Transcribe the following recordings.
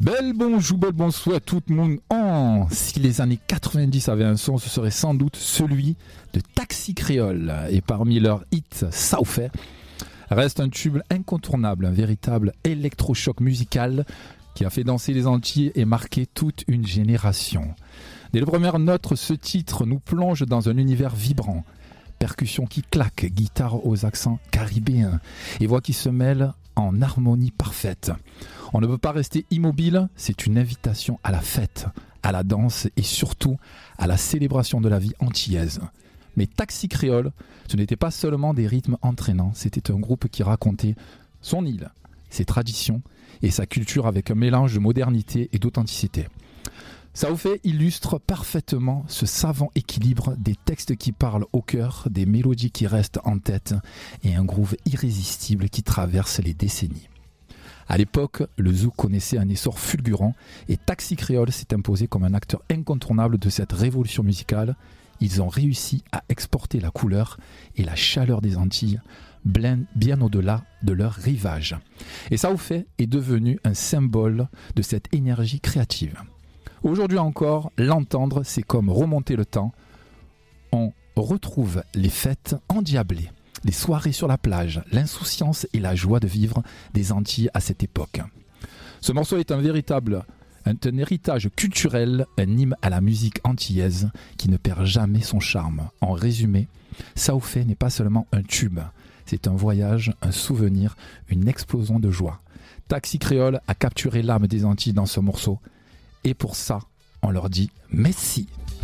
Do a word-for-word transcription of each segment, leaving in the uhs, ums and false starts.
Bel bonjour, bel bonsoir à tout le monde. Oh, si les années quatre-vingt-dix avaient un son, ce serait sans doute celui de Taxi Créole. Et parmi leurs hits, Ça ou fait reste un tube incontournable, un véritable électrochoc musical qui a fait danser les Antillais et marqué toute une génération. Dès les premières notes, ce titre nous plonge dans un univers vibrant. Percussions qui claquent, guitare aux accents caribéens et voix qui se mêlent en harmonie parfaite. On ne peut pas rester immobile, c'est une invitation à la fête, à la danse et surtout à la célébration de la vie antillaise. Mais Taxi Créole, ce n'était pas seulement des rythmes entraînants, c'était un groupe qui racontait son île, ses traditions et sa culture avec un mélange de modernité et d'authenticité. Ça vous fait illustre parfaitement ce savant équilibre des textes qui parlent au cœur, des mélodies qui restent en tête et un groove irrésistible qui traverse les décennies. À l'époque, le zouk connaissait un essor fulgurant et Taxi Créole s'est imposé comme un acteur incontournable de cette révolution musicale. Ils ont réussi à exporter la couleur et la chaleur des Antilles bien au-delà de leur rivage. Et Ça vous fait est devenu un symbole de cette énergie créative. Aujourd'hui encore, l'entendre, c'est comme remonter le temps. On retrouve les fêtes endiablées, les soirées sur la plage, l'insouciance et la joie de vivre des Antilles à cette époque. Ce morceau est un véritable un, un héritage culturel, un hymne à la musique antillaise qui ne perd jamais son charme. En résumé, Ça ou fait n'est pas seulement un tube, c'est un voyage, un souvenir, une explosion de joie. Taxi Créole a capturé l'âme des Antilles dans ce morceau. Et pour ça, on leur dit merci.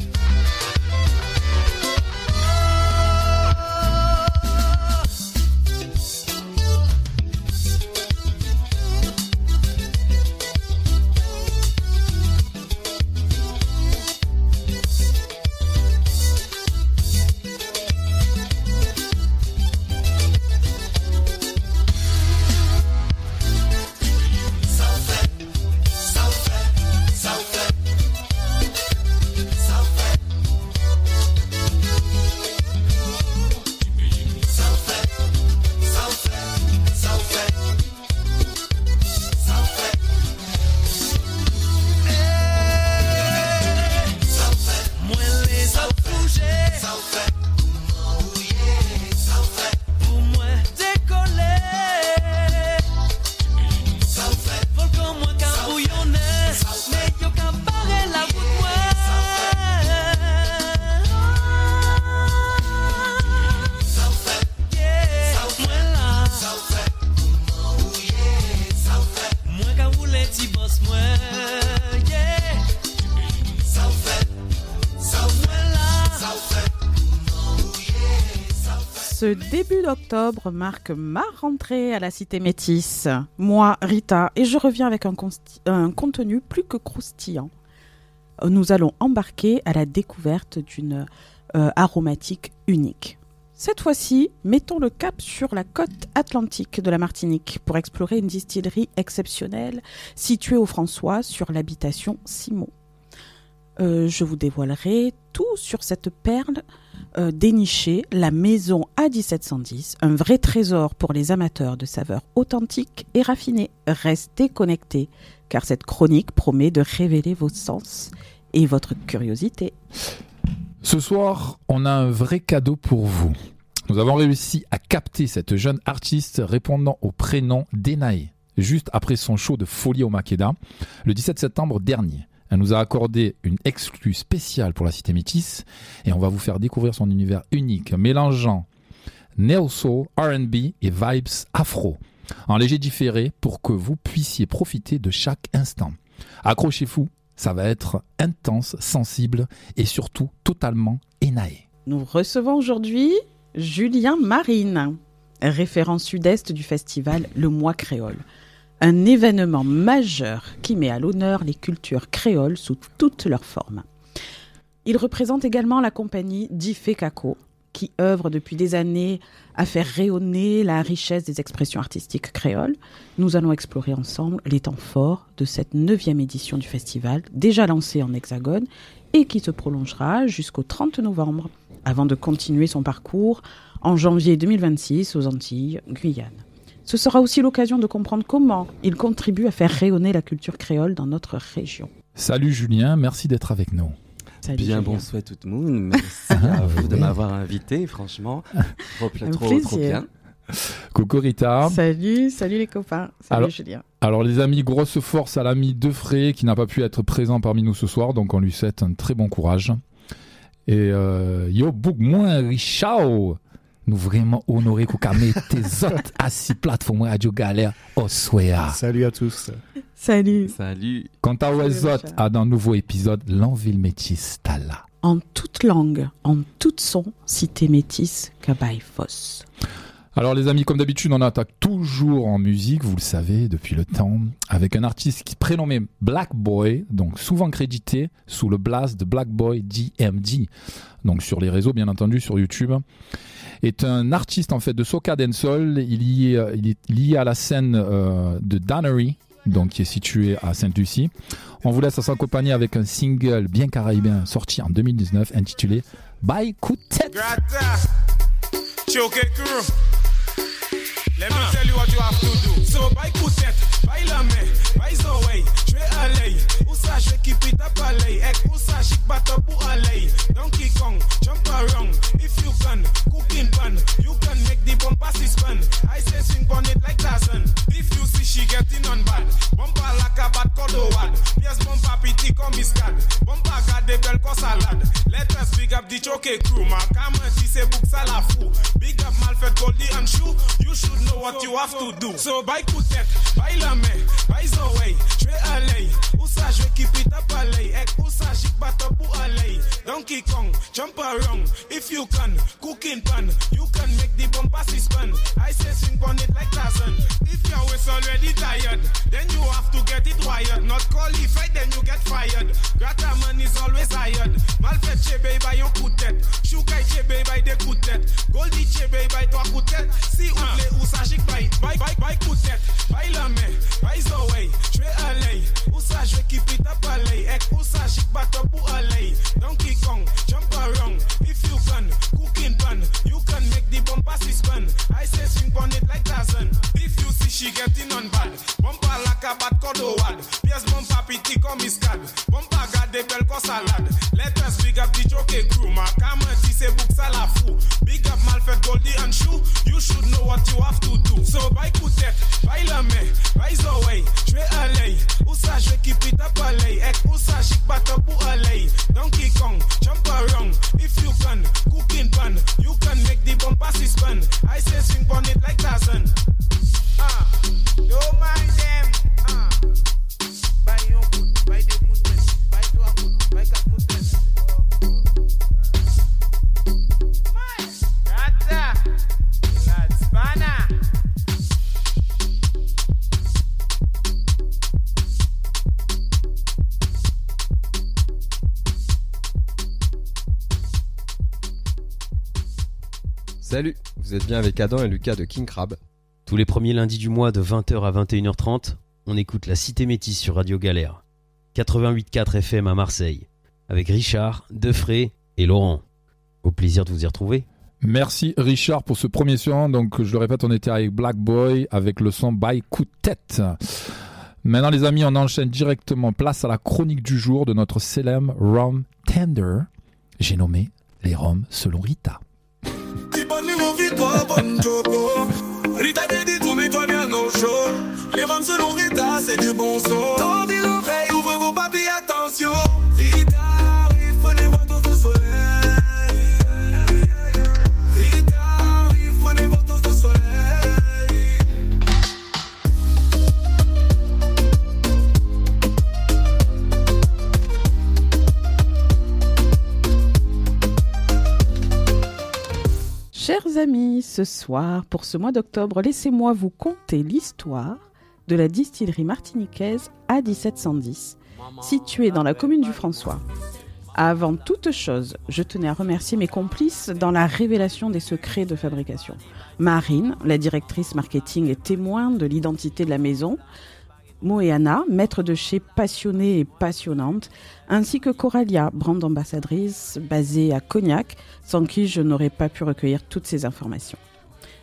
Ce début d'octobre marque ma rentrée à la Cité Métisse. Moi, Rita, et je reviens avec un, consti- un contenu plus que croustillant. Nous allons embarquer à la découverte d'une euh, aromatique unique. Cette fois-ci, mettons le cap sur la côte atlantique de la Martinique pour explorer une distillerie exceptionnelle située au François sur l'habitation Simon. Euh, je vous dévoilerai tout sur cette perle euh, dénichée, la maison A dix-sept cent dix, un vrai trésor pour les amateurs de saveurs authentiques et raffinées. Restez connectés, car cette chronique promet de révéler vos sens et votre curiosité. Ce soir, on a un vrai cadeau pour vous. Nous avons réussi à capter cette jeune artiste répondant au prénom d'Enae, juste après son show de folie au Makeda, le dix-sept septembre dernier. Elle nous a accordé une exclue spéciale pour la Cité Métisse et on va vous faire découvrir son univers unique, mélangeant neo-soul, R and B et vibes afro, en léger différé pour que vous puissiez profiter de chaque instant. Accrochez-vous, ça va être intense, sensible et surtout totalement Enae. Nous recevons aujourd'hui Julien Marine, référent sud-est du festival Le Mois Créole. Un événement majeur qui met à l'honneur les cultures créoles sous toutes leurs formes. Il représente également la compagnie Diffé Kako, qui œuvre depuis des années à faire rayonner la richesse des expressions artistiques créoles. Nous allons explorer ensemble les temps forts de cette neuvième édition du festival, déjà lancée en Hexagone et qui se prolongera jusqu'au trente novembre, avant de continuer son parcours en janvier deux mille vingt-six aux Antilles, Guyane. Ce sera aussi l'occasion de comprendre comment il contribue à faire rayonner la culture créole dans notre région. Salut Julien, merci d'être avec nous. Salut Bien, Julien. bonsoir tout le monde. Merci à vous de m'avoir invité, franchement. Trop, Un trop, plaisir. trop bien. Coucou Rita. Salut, salut les copains. Salut Alors- Julien. Alors les amis, grosse force à l'ami Defray qui n'a pas pu être présent parmi nous ce soir, donc on lui souhaite un très bon courage. Et euh, yo, bouk moins Richard, nous vraiment honorés qu'on mette tes autres assis plateforme Radio Galère au soir. Salut à tous. Salut. Salut. Quant à Salut, Wezot, Richard. à dans un nouveau épisode, l'Enville Métis, t'as là. En toute langue, en tout son, cité métisse, Kabaï Foss. Alors les amis, comme d'habitude, on attaque toujours en musique, vous le savez, depuis le temps, avec un artiste qui est prénommé Black Boy, donc souvent crédité sous le blast de Black Boy D M D, donc sur les réseaux, bien entendu, sur YouTube. Est un artiste en fait de soca dancehall, il, y est, il est lié à la scène euh, de Dannery, donc qui est située à Sainte-Lucie. On vous laisse s'accompagner avec un single bien caribéen sorti en deux mille dix-neuf intitulé By Coup de tête. Grata, choke crew. Let me tell you what you have to do. So, by Koutet, by Lamé, by Zoé, je vais aller. Où ça, je vais keep it up aller. Ek, où ça, chic bateau pour aller. Donkey Kong, jump around. If you can, cooking pan. You can make the bumper spin. I say swing on it like Tarzan. If you see she getting on bad. Bumper like a bad codowad. Yes, bumper pity come miscad. Bumper got the bell cause salad. Let us big up the choke crew. Ma come si c'est book ça la fou. Big up Malfait Goldie and Shoe. You should know what you have to do. So by Koutet, by Lamé, by Zoé, je vais aller. Où ça, je vais keep it up aller. Ek, où ça, chic bateau pour aller. Donkey Kong, jump around. If you can, cooking pan. You can make the bumper spin. I say swing on it like Tarzan. If your waist already tired, then you have to get it wired. Not qualified, then you get fired. Grata man is always hired. Malfait chebe by yon coup de tête. Choukai chebe by des coups de tête. Goldie chebe by trois coups de tête. Si ou play ou ça chic by, by, by, by coup de tête. By Lamé, by Zoé, je vais aller. Où ça, je vais keep it up aller. Ek, où ça, chic bateau pour aller. Donkey Kong, jump around. If you can, cooking pan. You can make the bumper spin. I say swing on it like Tarzan. If you see she getting on bad. Bumper like a bad codowad. Yes, bumper pity come miscad. Bumper got the bell cause salad. Let us big up the choke crew. Ma come si c'est book ça la fou. Big up Malfait Goldie and Shoe. You should know what you have to do. So by Koutet, by Lamé, by Zoé, je vais aller. Où ça, je vais keep it up aller. Ek, où ça, chic bateau pour aller. Donkey Kong, jump around. If you can, cooking pan. You can make the bumper spin. I say swing on it like Tarzan. Ah, don't mind them. Ah, by your foot, by the foot, by your foot, by the foot. Rata, la Spana. Salut, vous êtes bien avec Adam et Lucas de King Crab. Tous les premiers lundis du mois de vingt heures à vingt et une heures trente, on écoute la Cité Métisse sur Radio Galère. quatre-vingt-huit virgule quatre F M à Marseille, avec Richard, Defray et Laurent. Au plaisir de vous y retrouver. Merci Richard pour ce premier son. Donc je le répète, on était avec Black Boy avec le son By Coup de tête. Maintenant les amis, on enchaîne directement. Place à la chronique du jour de notre célèbre Rum Tender. J'ai nommé les Roms selon Rita. Rita dit tout nettoie bien nos choses. Les ventes selon Rita, c'est du bon son. Tendez l'oreille, ouvrez vos papilles, attention. Rita arrive, prenez votre dose de soleil. Rita arrive, prenez votre dose de soleil. Chers amis, ce soir, pour ce mois d'octobre, laissez-moi vous conter l'histoire de la distillerie martiniquaise A dix-sept cent dix, située dans la commune du François. Avant toute chose, je tenais à remercier mes complices dans la révélation des secrets de fabrication. Marine, la directrice marketing et témoin de l'identité de la maison, Moéana, maître de chez passionnée et passionnante, ainsi que Coralia, brand ambassadrice basée à Cognac, sans qui je n'aurais pas pu recueillir toutes ces informations.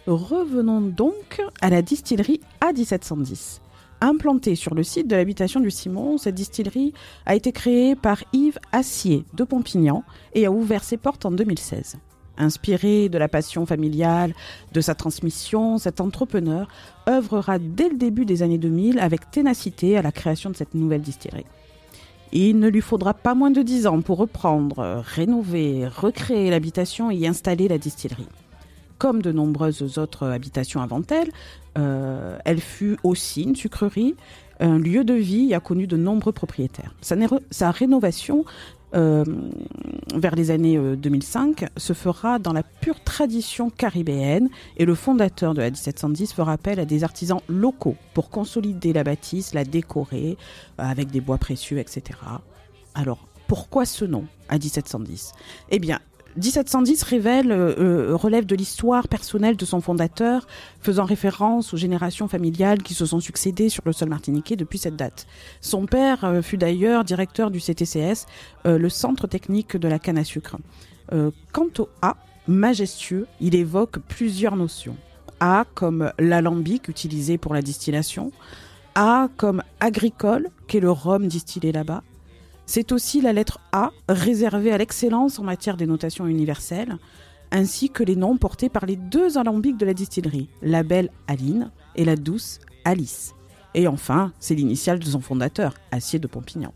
Revenons donc à la distillerie A dix-sept cent dix. Implantée sur le site de l'habitation du Simon, cette distillerie a été créée par Yves Assier de Pompignan et a ouvert ses portes en deux mille seize. Inspiré de la passion familiale, de sa transmission, cet entrepreneur œuvrera dès le début des années deux mille avec ténacité à la création de cette nouvelle distillerie. Il ne lui faudra pas moins de dix ans pour reprendre, rénover, recréer l'habitation et y installer la distillerie. Comme de nombreuses autres habitations avant elle, euh, elle fut aussi une sucrerie, un lieu de vie et a connu de nombreux propriétaires. Sa, né- sa rénovation euh, vers les années euh, deux mille cinq se fera dans la pure tradition caribéenne et le fondateur de la dix-sept cent dix fera appel à des artisans locaux pour consolider la bâtisse, la décorer euh, avec des bois précieux, et cetera. Alors, pourquoi ce nom, A dix-sept cent dix ? Eh bien, dix-sept cent dix révèle, euh, relève de l'histoire personnelle de son fondateur, faisant référence aux générations familiales qui se sont succédées sur le sol martiniquais depuis cette date. Son père euh, fut d'ailleurs directeur du C T C S, euh, le centre technique de la canne à sucre. Euh, quant au A, majestueux, il évoque plusieurs notions. A comme l'alambic utilisé pour la distillation, A comme agricole, qu'est le rhum distillé là-bas. C'est aussi la lettre A, réservée à l'excellence en matière des notations universelles, ainsi que les noms portés par les deux alambics de la distillerie, la belle Aline et la douce Alice. Et enfin, c'est l'initiale de son fondateur, Assier de Pompignan.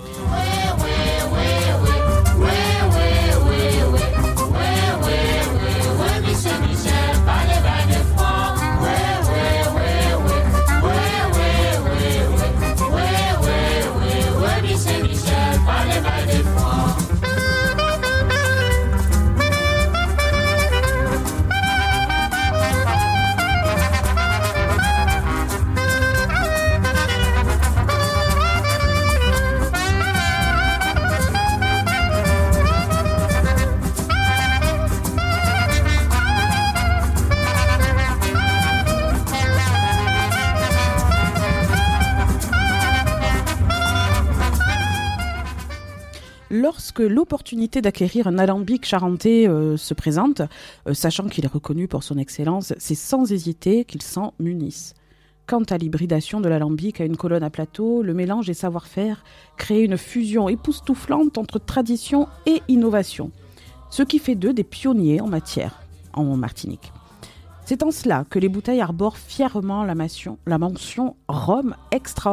Lorsque l'opportunité d'acquérir un alambic charentais euh, se présente, euh, sachant qu'il est reconnu pour son excellence, c'est sans hésiter qu'ils s'en munissent. Quant à l'hybridation de l'alambic à une colonne à plateau, le mélange et savoir-faire créent une fusion époustouflante entre tradition et innovation, ce qui fait d'eux des pionniers en matière en Martinique. C'est en cela que les bouteilles arborent fièrement la mention, la mention « rhum extraordinaire »,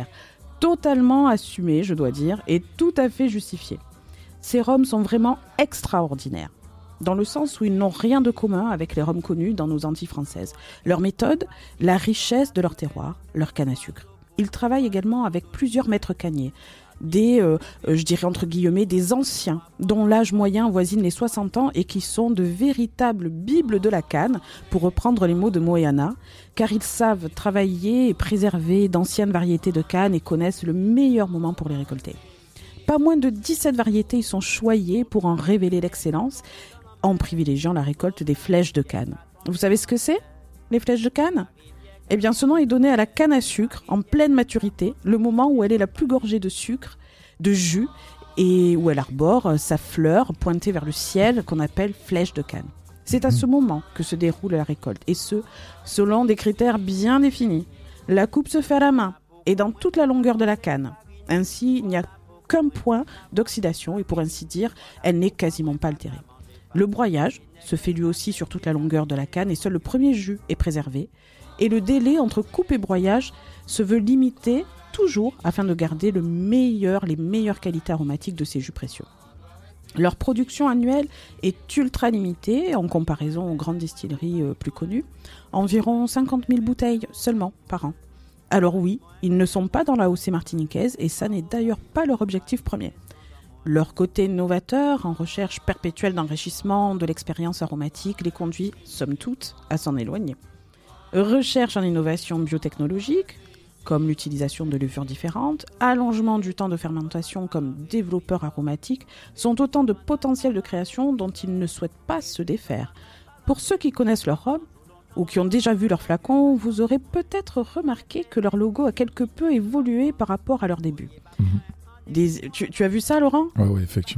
totalement assumé, je dois dire, et tout à fait justifié. Ces rhums sont vraiment extraordinaires, dans le sens où ils n'ont rien de commun avec les rhums connus dans nos Antilles françaises. Leur méthode, la richesse de leur terroir, leur canne à sucre. Ils travaillent également avec plusieurs maîtres canniers, des, euh, je dirais entre guillemets, des anciens, dont l'âge moyen voisine les soixante ans et qui sont de véritables bibles de la canne, pour reprendre les mots de Moyana, car ils savent travailler et préserver d'anciennes variétés de canne et connaissent le meilleur moment pour les récolter. Pas moins de dix-sept variétés y sont choyées pour en révéler l'excellence, en privilégiant la récolte des flèches de canne. Vous savez ce que c'est, les flèches de canne ? Eh bien, ce nom est donné à la canne à sucre en pleine maturité, le moment où elle est la plus gorgée de sucre, de jus, et où elle arbore sa fleur pointée vers le ciel qu'on appelle flèche de canne. C'est à ce moment que se déroule la récolte, et ce, selon des critères bien définis. La coupe se fait à la main, et dans toute la longueur de la canne. Ainsi, il n'y a qu'un point d'oxydation, et pour ainsi dire, elle n'est quasiment pas altérée. Le broyage se fait lui aussi sur toute la longueur de la canne, et seul le premier jus est préservé. Et le délai entre coupe et broyage se veut limité toujours afin de garder le meilleur, les meilleures qualités aromatiques de ces jus précieux. Leur production annuelle est ultra limitée en comparaison aux grandes distilleries euh, plus connues, environ cinquante mille bouteilles seulement par an. Alors oui, ils ne sont pas dans la A O C martiniquaise et ça n'est d'ailleurs pas leur objectif premier. Leur côté novateur, en recherche perpétuelle d'enrichissement de l'expérience aromatique, les conduit, somme toute, à s'en éloigner. Recherche en innovation biotechnologique, comme l'utilisation de levures différentes, allongement du temps de fermentation comme développeur aromatique, sont autant de potentiels de création dont ils ne souhaitent pas se défaire. Pour ceux qui connaissent leur rhum, ou qui ont déjà vu leur flacon, vous aurez peut-être remarqué que leur logo a quelque peu évolué par rapport à leur début. Mmh. Des... Tu, tu as vu ça, Laurent ? Oui, ouais, effectivement.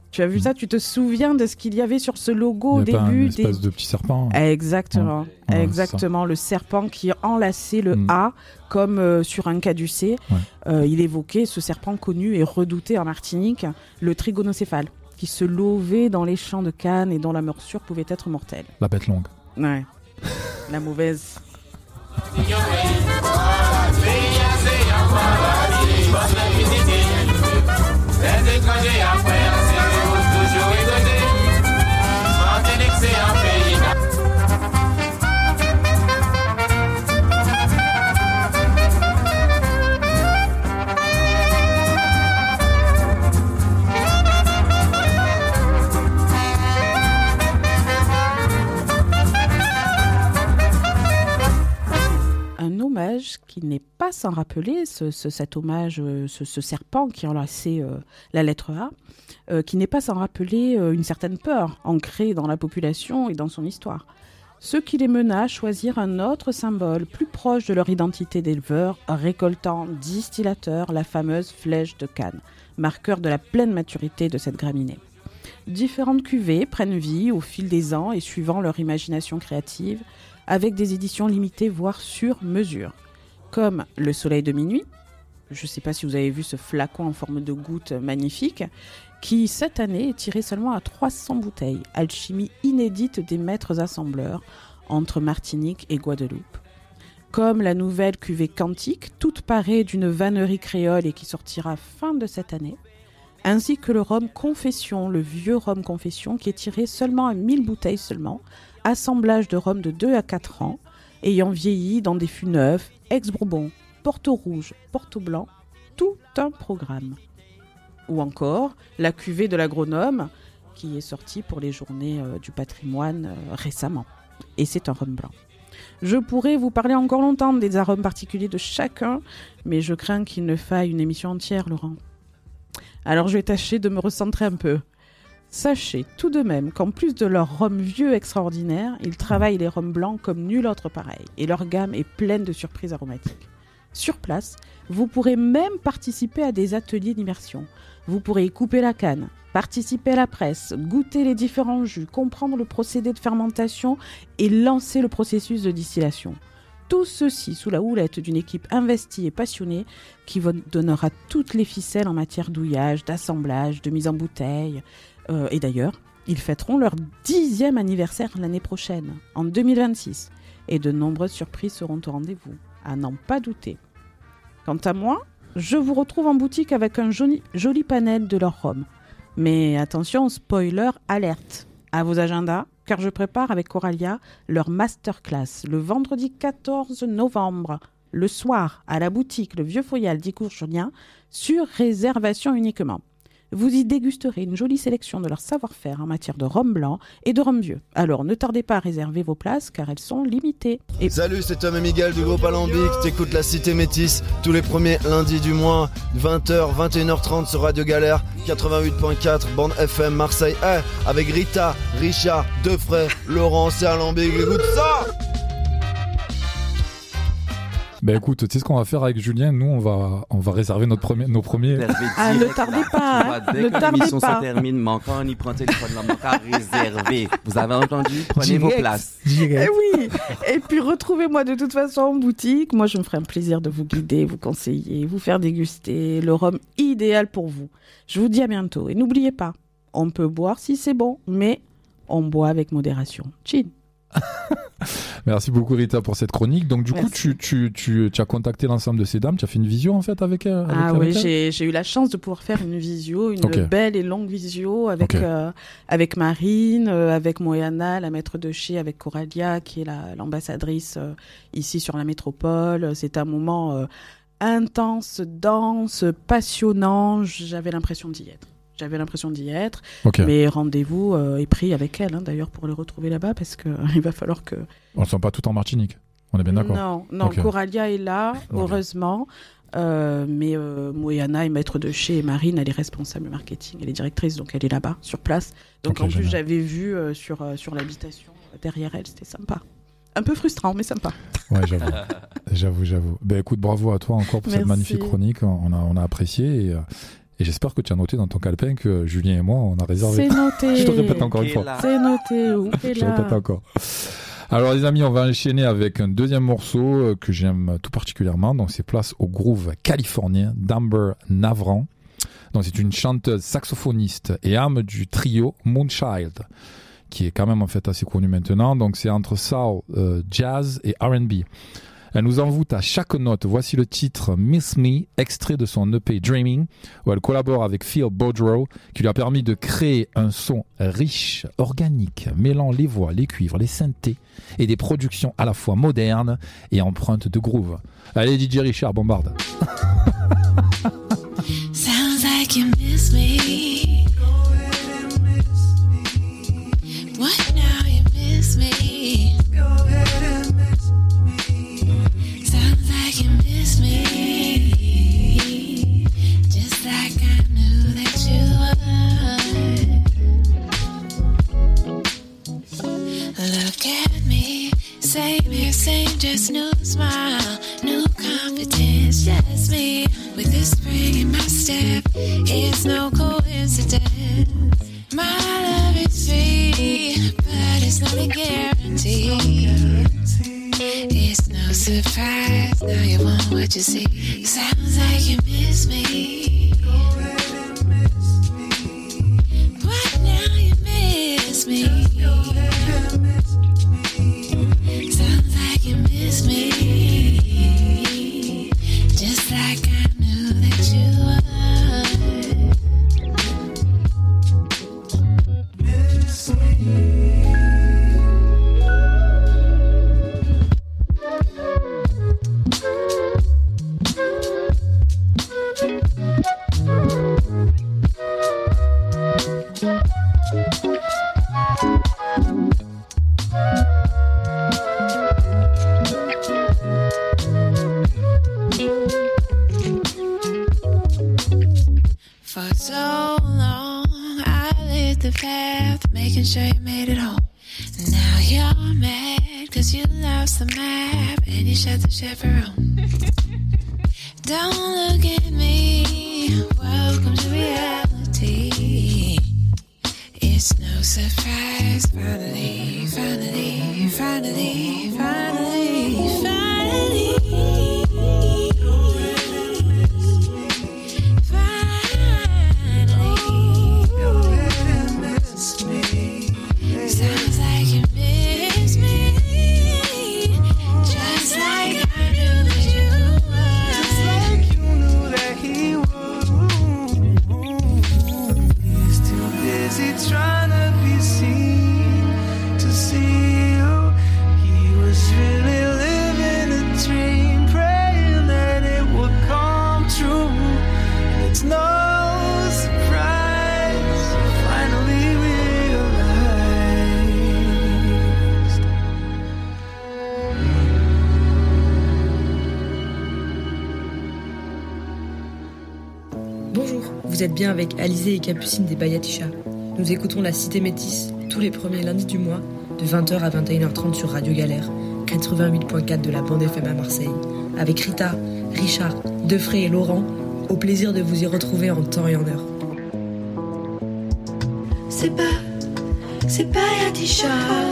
Tu as vu ça? Tu te souviens de ce qu'il y avait sur ce logo au Il y a pas début une espèce des... de petit serpent. Exactement, Ouais. Ouais, exactement. Le serpent qui enlaçait le Mm. A comme euh, sur un caducée. Ouais. Euh, il évoquait ce serpent connu et redouté en Martinique, le trigonocéphale, qui se lovait dans les champs de canne et dont la morsure pouvait être mortelle. La bête longue. Ouais, la mauvaise. Un hommage qui n'est pas sans rappeler ce, ce- cet hommage, euh, ce, ce serpent qui enlaçait euh, la lettre A, euh, qui n'est pas sans rappeler euh, une certaine peur ancrée dans la population et dans son histoire. Ce qui les mena à choisir un autre symbole plus proche de leur identité d'éleveurs, récoltant, distillateur, la fameuse flèche de Cannes, marqueur de la pleine maturité de cette graminée. Différentes cuvées prennent vie au fil des ans et suivant leur imagination créative, avec des éditions limitées, voire sur mesure, comme le Soleil de minuit. Je ne sais pas si vous avez vu ce flacon en forme de goutte magnifique, qui cette année est tiré seulement à trois cents bouteilles, alchimie inédite des maîtres assembleurs entre Martinique et Guadeloupe. Comme la nouvelle cuvée Cantique, toute parée d'une vannerie créole et qui sortira fin de cette année, ainsi que le rhum Confession, le vieux rhum Confession, qui est tiré seulement à mille bouteilles seulement, assemblage de rhum de deux à quatre ans, ayant vieilli dans des fûts neufs, ex-bourbon, Porto Rouge, Porto Blanc, tout un programme. Ou encore la cuvée de l'agronome, qui est sortie pour les journées euh, du patrimoine euh, récemment. Et c'est un rhum blanc. Je pourrais vous parler encore longtemps des arômes particuliers de chacun, mais je crains qu'il ne faille une émission entière, Laurent. Alors je vais tâcher de me recentrer un peu. Sachez tout de même qu'en plus de leur rhum vieux extraordinaire, ils travaillent les rhums blancs comme nul autre pareil, et leur gamme est pleine de surprises aromatiques. Sur place, vous pourrez même participer à des ateliers d'immersion. Vous pourrez y couper la canne, participer à la presse, goûter les différents jus, comprendre le procédé de fermentation et lancer le processus de distillation. Tout ceci sous la houlette d'une équipe investie et passionnée qui vous donnera toutes les ficelles en matière d'ouillage, d'assemblage, de mise en bouteille. Euh, et d'ailleurs, ils fêteront leur dixième anniversaire l'année prochaine, en deux mille vingt-six. Et de nombreuses surprises seront au rendez-vous, à n'en pas douter. Quant à moi, je vous retrouve en boutique avec un joli, joli panel de leur rhum. Mais attention, spoiler alerte à vos agendas, car je prépare avec Coralia leur masterclass le vendredi quatorze novembre, le soir, à la boutique Le Vieux Foyal d'Icourt-Julien, sur réservation uniquement. Vous y dégusterez une jolie sélection de leur savoir-faire en matière de rhum blanc et de rhum vieux. Alors ne tardez pas à réserver vos places car elles sont limitées. Et... Salut, c'est Tom et Miguel du groupe Alambic. T'écoutes la Cité Métis tous les premiers lundis du mois, vingt heures, vingt et une heures trente sur Radio Galère, quatre-vingt-huit point quatre, bande F M Marseille. Eh, avec Rita, Richard, Defray, Laurent, c'est Alambic. Écoute ça! Ben écoute, tu sais ce qu'on va faire avec Julien? Nous, on va, on va réserver notre premier, nos premiers. Ah, ne tardez pas, hein. Dès Ne que tardez l'émission pas. se termine, manquant, on y prend le téléphone, là, manquant à réserver. Vous avez entendu? Prenez vos places. Eh oui. Et puis retrouvez-moi de toute façon en boutique. Moi, je me ferai un plaisir de vous guider, vous conseiller, vous faire déguster le rhum idéal pour vous. Je vous dis à bientôt. Et n'oubliez pas, on peut boire si c'est bon, mais on boit avec modération. Chin. Merci beaucoup Rita pour cette chronique. Donc du Merci. coup, tu, tu, tu, tu as contacté l'ensemble de ces dames, tu as fait une visio en fait avec, euh, avec Ah avec oui, elles j'ai, j'ai eu la chance de pouvoir faire une visio, une Ok. belle et longue visio avec, Ok. euh, avec Marine, euh, avec Moyana, la maître de chez, avec Coralia, qui est la, l'ambassadrice euh, ici sur la métropole. C'est un moment euh, intense, dense, passionnant. J'avais l'impression d'y être. J'avais l'impression d'y être. Ok. Mais rendez-vous euh, est pris avec elle, hein, d'ailleurs, pour les retrouver là-bas, parce qu'il euh, va falloir que... On ne sont pas tout en Martinique. On est bien d'accord. Non, non, Ok. Coralia est là, heureusement. Euh, mais euh, Moyana est maître de chez et Marine, elle est responsable marketing, elle est directrice, donc elle est là-bas, sur place. Donc Ok, en plus, génial. j'avais vu euh, sur, euh, sur l'habitation euh, derrière elle, c'était sympa. Un peu frustrant, mais sympa. Ouais, j'avoue. j'avoue, j'avoue. Ben écoute, bravo à toi encore pour cette Merci. magnifique chronique. On a, on a apprécié et, euh, Et j'espère que tu as noté dans ton calepin que Julien et moi, on a réservé. C'est noté. Je te répète encore une fois. C'est noté. Où est Je te répète encore. Alors les amis, on va enchaîner avec un deuxième morceau que j'aime tout particulièrement. Donc c'est place au groove californien d'Amber Navran. Donc c'est une chanteuse saxophoniste et âme du trio Moonchild, qui est quand même en fait assez connu maintenant. Donc c'est entre soul, euh, jazz et R and B. Elle nous envoûte à chaque note. Voici le titre Miss Me, extrait de son E P Dreaming, où elle collabore avec Phil Boudreau, qui lui a permis de créer un son riche, organique, mêlant les voix, les cuivres, les synthés et des productions à la fois modernes et empreintes de groove. Allez D J Richard, bombarde. Sounds like you miss me. What now you miss me? Go ahead and miss me. Sounds like you miss me. Just like I knew that you would. Look at me, same hair, same dress, new smile, new confidence, just me. With the spring in my step, it's no coincidence. My love is free, but it's not a guarantee. It's no surprise, now you want what you see. Sounds like you miss me. What now you miss me? Sounds like you miss me. Just like I knew that you would. Miss me. For so long, I lit the path, making sure you made it home. Now you're mad, cause you lost the map, and you shut the chaperone. Don't look at me, welcome to reality. It's no surprise, finally, finally, finally, finally, finally. Sounds like you miss me. Just like I knew that you would. Just like you knew that he would. He's too busy trying to be seen to see you. He was really living a dream, praying that it would come true. And it's no surprise, finally realized. Bonjour, vous êtes bien avec Alizé et Capucine des Bayatisha. Nous écoutons la Cité Métisse tous les premiers lundis du mois de vingt heures à vingt et une heures trente sur Radio Galère, quatre-vingt-huit point quatre de la bande F M à Marseille, avec Rita, Richard, Defray et Laurent. Au plaisir de vous y retrouver en temps et en heure. C'est pas, c'est Bayatisha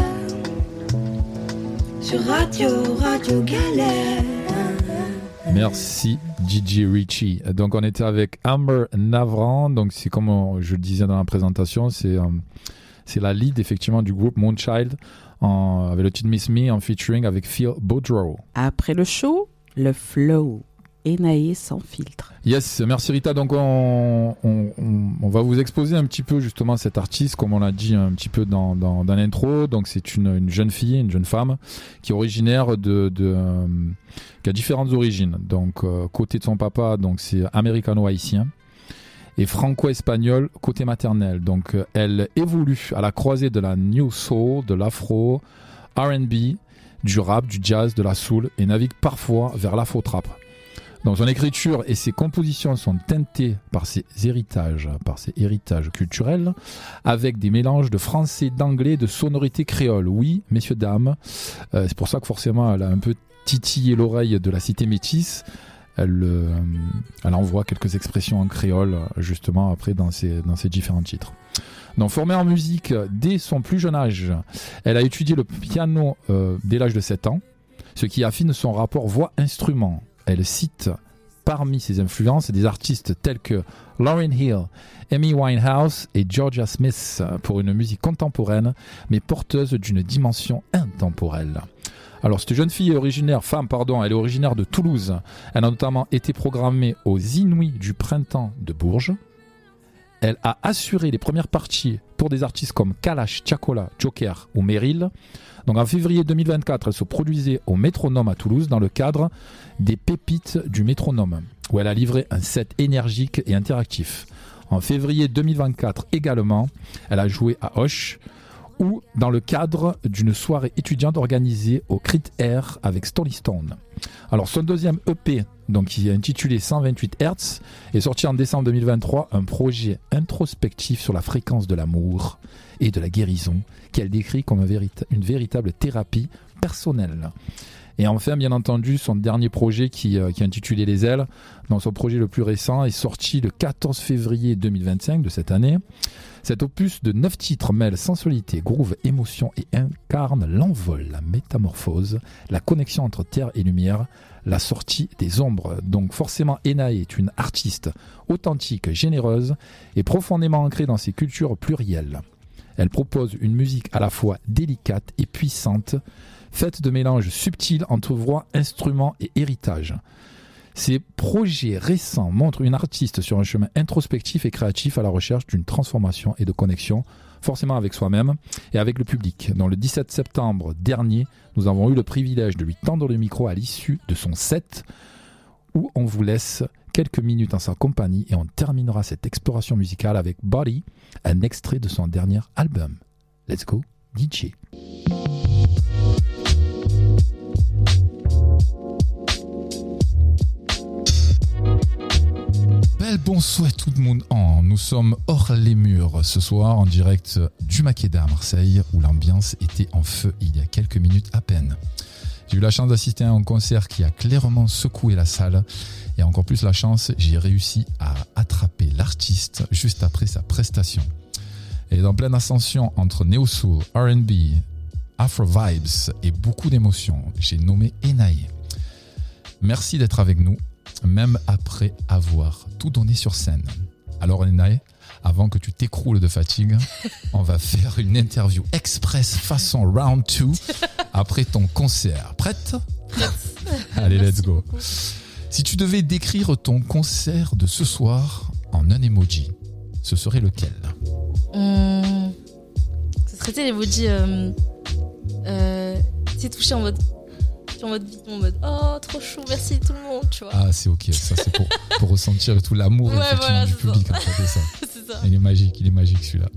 sur Radio, Radio Galère. Merci D J Richie. Donc on était avec Amber Navran. Donc c'est comme je le disais dans la présentation, c'est euh, c'est la lead effectivement du groupe Moonchild en, avec le titre Miss Me en featuring avec Phil Boudreau. Après le show, le flow. Enaïe sans filtre. Yes, merci Rita. Donc on, on, on, on va vous exposer un petit peu justement cette artiste, comme on l'a dit un petit peu dans, dans, dans l'intro. Donc c'est une, une jeune fille, une jeune femme qui est originaire de, de euh, qui a différentes origines. Donc euh, côté de son papa, donc c'est américano-haïtien et franco-espagnol côté maternel. Donc euh, elle évolue à la croisée de la new soul, de l'afro, R and B, du rap, du jazz, de la soul et navigue parfois vers l'afro-trap. Donc son écriture et ses compositions sont teintées par ses héritages, par ses héritages culturels, avec des mélanges de français, d'anglais, de sonorités créoles. Oui, messieurs, dames, euh, c'est pour ça que forcément elle a un peu titillé l'oreille de la Cité Métisse. elle, euh, elle envoie quelques expressions en créole, justement, après, dans ses, dans ses différents titres. Donc, formée en musique dès son plus jeune âge, elle a étudié le piano euh, dès l'âge de sept ans, ce qui affine son rapport voix-instrument. Elle cite parmi ses influences des artistes tels que Lauryn Hill, Amy Winehouse et Georgia Smith pour une musique contemporaine, mais porteuse d'une dimension intemporelle. Alors, cette jeune fille est originaire, femme, pardon, elle est originaire de Toulouse. Elle a notamment été programmée aux Inouïs du Printemps de Bourges. Elle a assuré les premières parties pour des artistes comme Kalash, Chacola, Joker ou Meryl. Donc en février deux mille vingt-quatre, elle se produisait au Métronome à Toulouse dans le cadre des Pépites du Métronome, où elle a livré un set énergique et interactif. En février deux mille vingt-quatre également, elle a joué à Auch, ou dans le cadre d'une soirée étudiante organisée au Crit Air avec Stolly Stone. Alors son deuxième E P, donc qui est intitulé cent vingt-huit hertz, est sorti en décembre deux mille vingt-trois, un projet introspectif sur la fréquence de l'amour et de la guérison, qu'elle décrit comme un vérit- une véritable thérapie personnelle. Et enfin, bien entendu, son dernier projet qui, euh, qui est intitulé Les Ailes, donc son projet le plus récent, est sorti le quatorze février deux mille vingt-cinq de cette année. Cet opus de neuf titres mêle sensualité, groove, émotion et incarne l'envol, la métamorphose, la connexion entre terre et lumière, la sortie des ombres. Donc forcément, Enae est une artiste authentique, généreuse et profondément ancrée dans ses cultures plurielles. Elle propose une musique à la fois délicate et puissante, faite de mélanges subtils entre voix, instruments et héritage. Ces projets récents montrent une artiste sur un chemin introspectif et créatif à la recherche d'une transformation et de connexion, forcément avec soi-même et avec le public. Dans le dix-sept septembre dernier, nous avons eu le privilège de lui tendre le micro à l'issue de son set, où on vous laisse quelques minutes en sa compagnie et on terminera cette exploration musicale avec Body, un extrait de son dernier album. Let's go, D J. Bel bonsoir tout le monde. Oh, nous sommes hors les murs ce soir en direct du Makeda à Marseille où l'ambiance était en feu il y a quelques minutes à peine. J'ai eu la chance d'assister à un concert qui a clairement secoué la salle et encore plus la chance, j'ai réussi à attraper l'artiste juste après sa prestation. Elle est en pleine ascension entre Neo Soul, R and B, Afro Vibes et beaucoup d'émotions. J'ai nommé Enae. Merci d'être avec nous, même après avoir tout donné sur scène. Alors Enae, avant que tu t'écroules de fatigue, on va faire une interview express façon round two après ton concert. Prête ? Prête. Allez, let's go. Si tu devais décrire ton concert de ce soir en un emoji, ce serait lequel ? Hum, ce serait l'emoji euh, euh, c'est touché en mode en mode en mode oh trop chou, merci tout le monde, tu vois. Ah, c'est ok, ça c'est pour, pour ressentir tout l'amour ouais, effectivement voilà, du public. Ça. En fait, c'est ça. C'est ça. Il est magique, il est magique celui-là.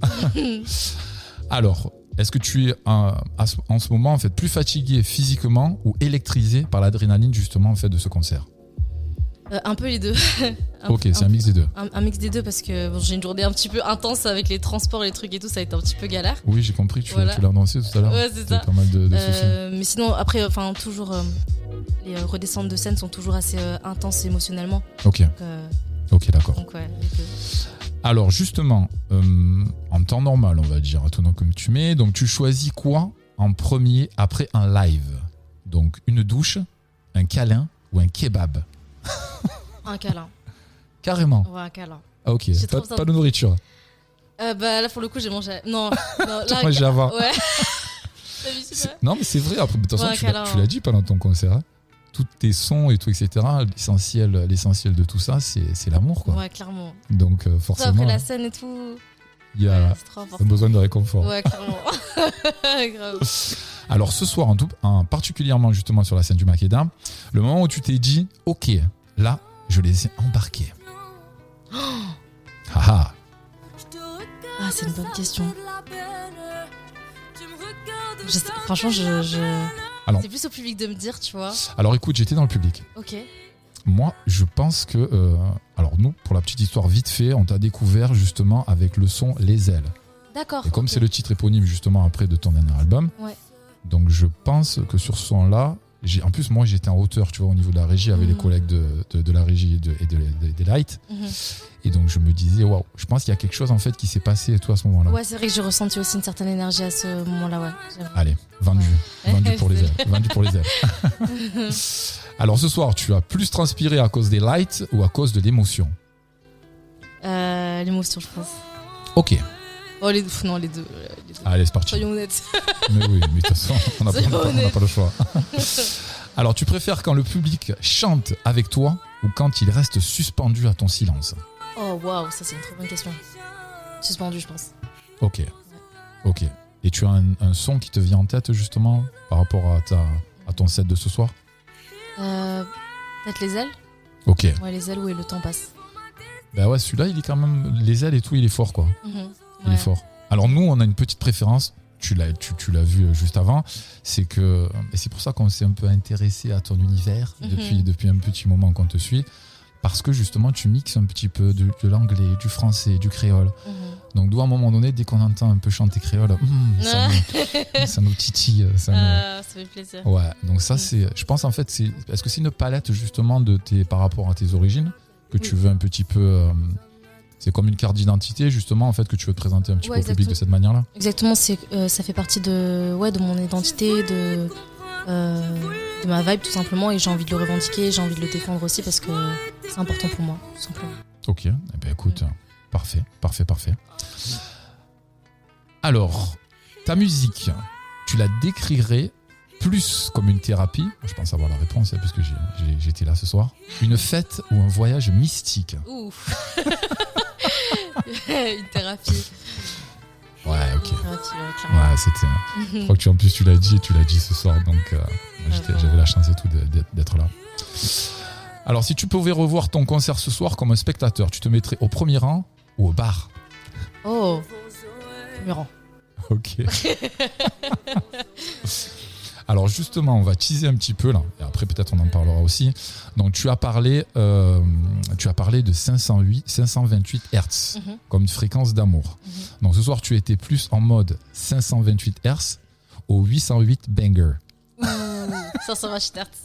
Alors, est-ce que tu es en, en ce moment en fait plus fatigué physiquement ou électrisé par l'adrénaline justement en fait de ce concert ? Euh, un peu les deux. un, ok, c'est un, un mix des deux. Un, un mix des deux parce que bon, j'ai une journée un petit peu intense avec les transports, les trucs et tout, ça a été un petit peu galère. Oui, j'ai compris, tu, voilà. tu l'as annoncé tout à l'heure. Ouais, c'est ça. Pas mal de, de euh, soucis. Mais sinon, après, enfin, toujours, euh, les euh, redescentes de scène sont toujours assez euh, intenses émotionnellement. Ok. Donc, euh, ok, d'accord. Donc, ouais, les deux. Alors, justement, euh, en temps normal, on va dire, à ton nom comme tu mets, donc tu choisis quoi en premier après un live ? Donc, une douche, un câlin ou un kebab ? Un câlin. Carrément. Ouais, un câlin. Ah, ok, pas, pas de nourriture. Euh, bah là pour le coup j'ai mangé. Non, non là. Moi j'ai à voir. Ouais. Non mais c'est vrai. Après, de toute façon, ouais, tu, l'as, tu l'as dit pendant ton concert. Hein. Tous tes sons et tout, et cetera. L'essentiel, l'essentiel de tout ça, c'est, c'est l'amour, quoi. Ouais, clairement. Donc euh, forcément. Après la scène et tout. Il y a ouais, besoin de réconfort. Ouais, clairement. Grave. Alors ce soir, en tout, en particulièrement justement sur la scène du Makeda, le moment où tu t'es dit, ok, là, je les ai embarqués. Oh ah, ah, c'est une bonne question. Je sais, franchement, je, je... Alors, c'est plus au public de me dire, tu vois. Alors écoute, j'étais dans le public. Ok. Moi, je pense que... Euh, alors nous, pour la petite histoire vite fait, on t'a découvert justement avec le son Les Ailes. D'accord. Et comme okay. c'est le titre éponyme justement après de ton dernier album, ouais. donc je pense que sur ce son-là, j'ai, en plus, moi, j'étais en hauteur, tu vois, au niveau de la régie, avec Mhm. les collègues de, de, de la régie et, de, et de, de- des lights. Mhm. Et donc, je me disais, waouh, je pense qu'il y a quelque chose, en fait, qui s'est passé, toi, à ce moment-là. Ouais, c'est vrai que j'ai ressenti aussi une certaine énergie à ce moment-là, ouais. J'avoue. Allez, vendu. Ouais. Vendu pour les ailes. Vendu pour les ailes. Alors, ce soir, tu as plus transpiré à cause des lights ou à cause de l'émotion? Euh, l'émotion, je pense. Ok. Oh, les deux. pff, Non, les deux. euh, les deux. Allez, c'est parti. Soyons honnêtes. Mais oui, mais de toute façon, on n'a pas, Soyons on n'a pas- on n'a honnêtes. pas le choix. Alors, tu préfères quand le public chante avec toi ou quand il reste suspendu à ton silence? Oh, waouh, ça, c'est une très bonne question. Suspendu, je pense. Ok. Ok. Et tu as un, un son qui te vient en tête, justement, par rapport à, ta, à ton set de ce soir? Euh, Peut-être les ailes. Ok. Ouais, les ailes où et le temps passe. Bah ouais, celui-là, il est quand même. Les ailes et tout, il est fort, quoi. Mhm. Il Ouais. est fort. Alors, nous, on a une petite préférence. Tu l'as, tu, tu l'as vu juste avant. C'est que. Et c'est pour ça qu'on s'est un peu intéressé à ton univers Mhm. depuis, depuis un petit moment qu'on te suit. Parce que justement, tu mixes un petit peu de, de l'anglais, du français, du créole. Mhm. Donc, nous, à un moment donné, dès qu'on entend un peu chanter créole, hum, ça, nous, ça nous titille. Ça nous... Ah, ça fait plaisir. Ouais, donc ça, Mm. c'est. Je pense en fait, c'est. Est-ce que c'est une palette justement de tes, par rapport à tes origines que tu Oui. veux un petit peu. euh, c'est comme une carte d'identité justement en fait que tu veux te présenter un petit Ouais, peu au public exactement. de cette manière-là? Exactement, c'est, euh, ça fait partie de, ouais, de mon identité, de, euh, de ma vibe tout simplement, et j'ai envie de le revendiquer, j'ai envie de le défendre aussi parce que c'est important pour moi, tout simplement. Ok, eh ben écoute, parfait, parfait, parfait. Alors, ta musique, tu la décrirais plus comme une thérapie, je pense avoir la réponse hein, puisque j'ai, j'ai- j'étais là ce soir, une fête ou un voyage mystique? Ouf. Une thérapie. Ouais, ok. Une thérapie, ouais, clairement. Ouais, c'était. Je crois que tu, en plus tu l'as dit et tu l'as dit ce soir, donc euh, moi, j'étais- j'avais la chance et tout de- d'être- d'être là. Alors, si tu pouvais revoir ton concert ce soir comme un spectateur, tu te mettrais au premier rang ou au bar? Oh, premier rang. Ok. Alors justement, on va teaser un petit peu là, et après peut-être on en parlera aussi. Donc tu as parlé, euh, tu as parlé de cinq cent huit, cinq cent vingt-huit hertz Mhm. comme une fréquence d'amour. Mhm. Donc ce soir, tu étais plus en mode cinq cent vingt-huit hertz au huit cent huit banger. Ouh, cinq cent vingt hertz.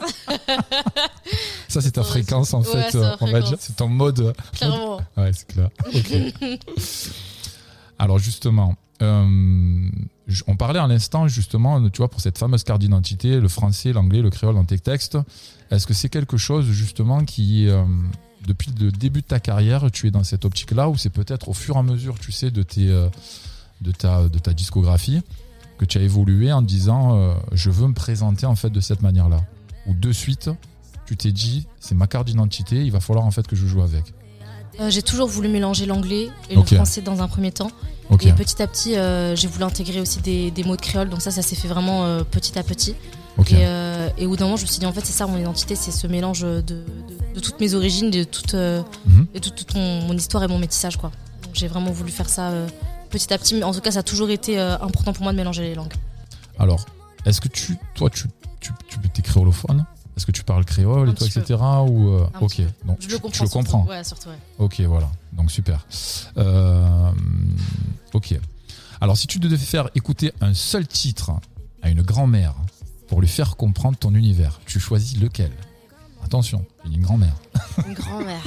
Ça, c'est ta Ouais, fréquence en ouais, fait, c'est ma euh, on va dire, fréquence. c'est ton mode. Clairement. Ouais, c'est clair. Ok. Alors justement, euh, j- on parlait à l'instant justement, tu vois, pour cette fameuse carte d'identité, le français, l'anglais, le créole dans tes textes. Est-ce que c'est quelque chose justement qui, euh, depuis le début de ta carrière, tu es dans cette optique-là, ou c'est peut-être au fur et à mesure, tu sais, de tes, euh, de ta, de ta discographie, que tu as évolué en disant, euh, je veux me présenter en fait de cette manière-là, ou de suite, tu t'es dit, c'est ma carte d'identité, il va falloir en fait que je joue avec. Euh, j'ai toujours voulu mélanger l'anglais et Ok. le français dans un premier temps. Ok. Et petit à petit, euh, j'ai voulu intégrer aussi des, des mots de créole. Donc ça, ça s'est fait vraiment euh, petit à petit. Ok. Et, euh, et au bout d'un moment, je me suis dit, en fait, c'est ça mon identité, c'est ce mélange de, de, de toutes mes origines, de toute, euh, Mhm. et toute, toute mon, mon histoire et mon métissage, quoi. Donc j'ai vraiment voulu faire ça euh, petit à petit. Mais en tout cas, ça a toujours été euh, important pour moi de mélanger les langues. Alors, est-ce que tu, toi, tu, tu, tu es créolophone? Est-ce que tu parles créole Un et toi, petit et cetera. Ou euh, Un ok, petit peu. donc Je tu, le tu comprends. le surtout. comprends. Ouais, surtout, ouais. Ok, voilà, donc super. Euh, ok. Alors, si tu devais faire écouter un seul titre à une grand-mère pour lui faire comprendre ton univers, tu choisis lequel? Attention, une grand-mère. Une grand-mère.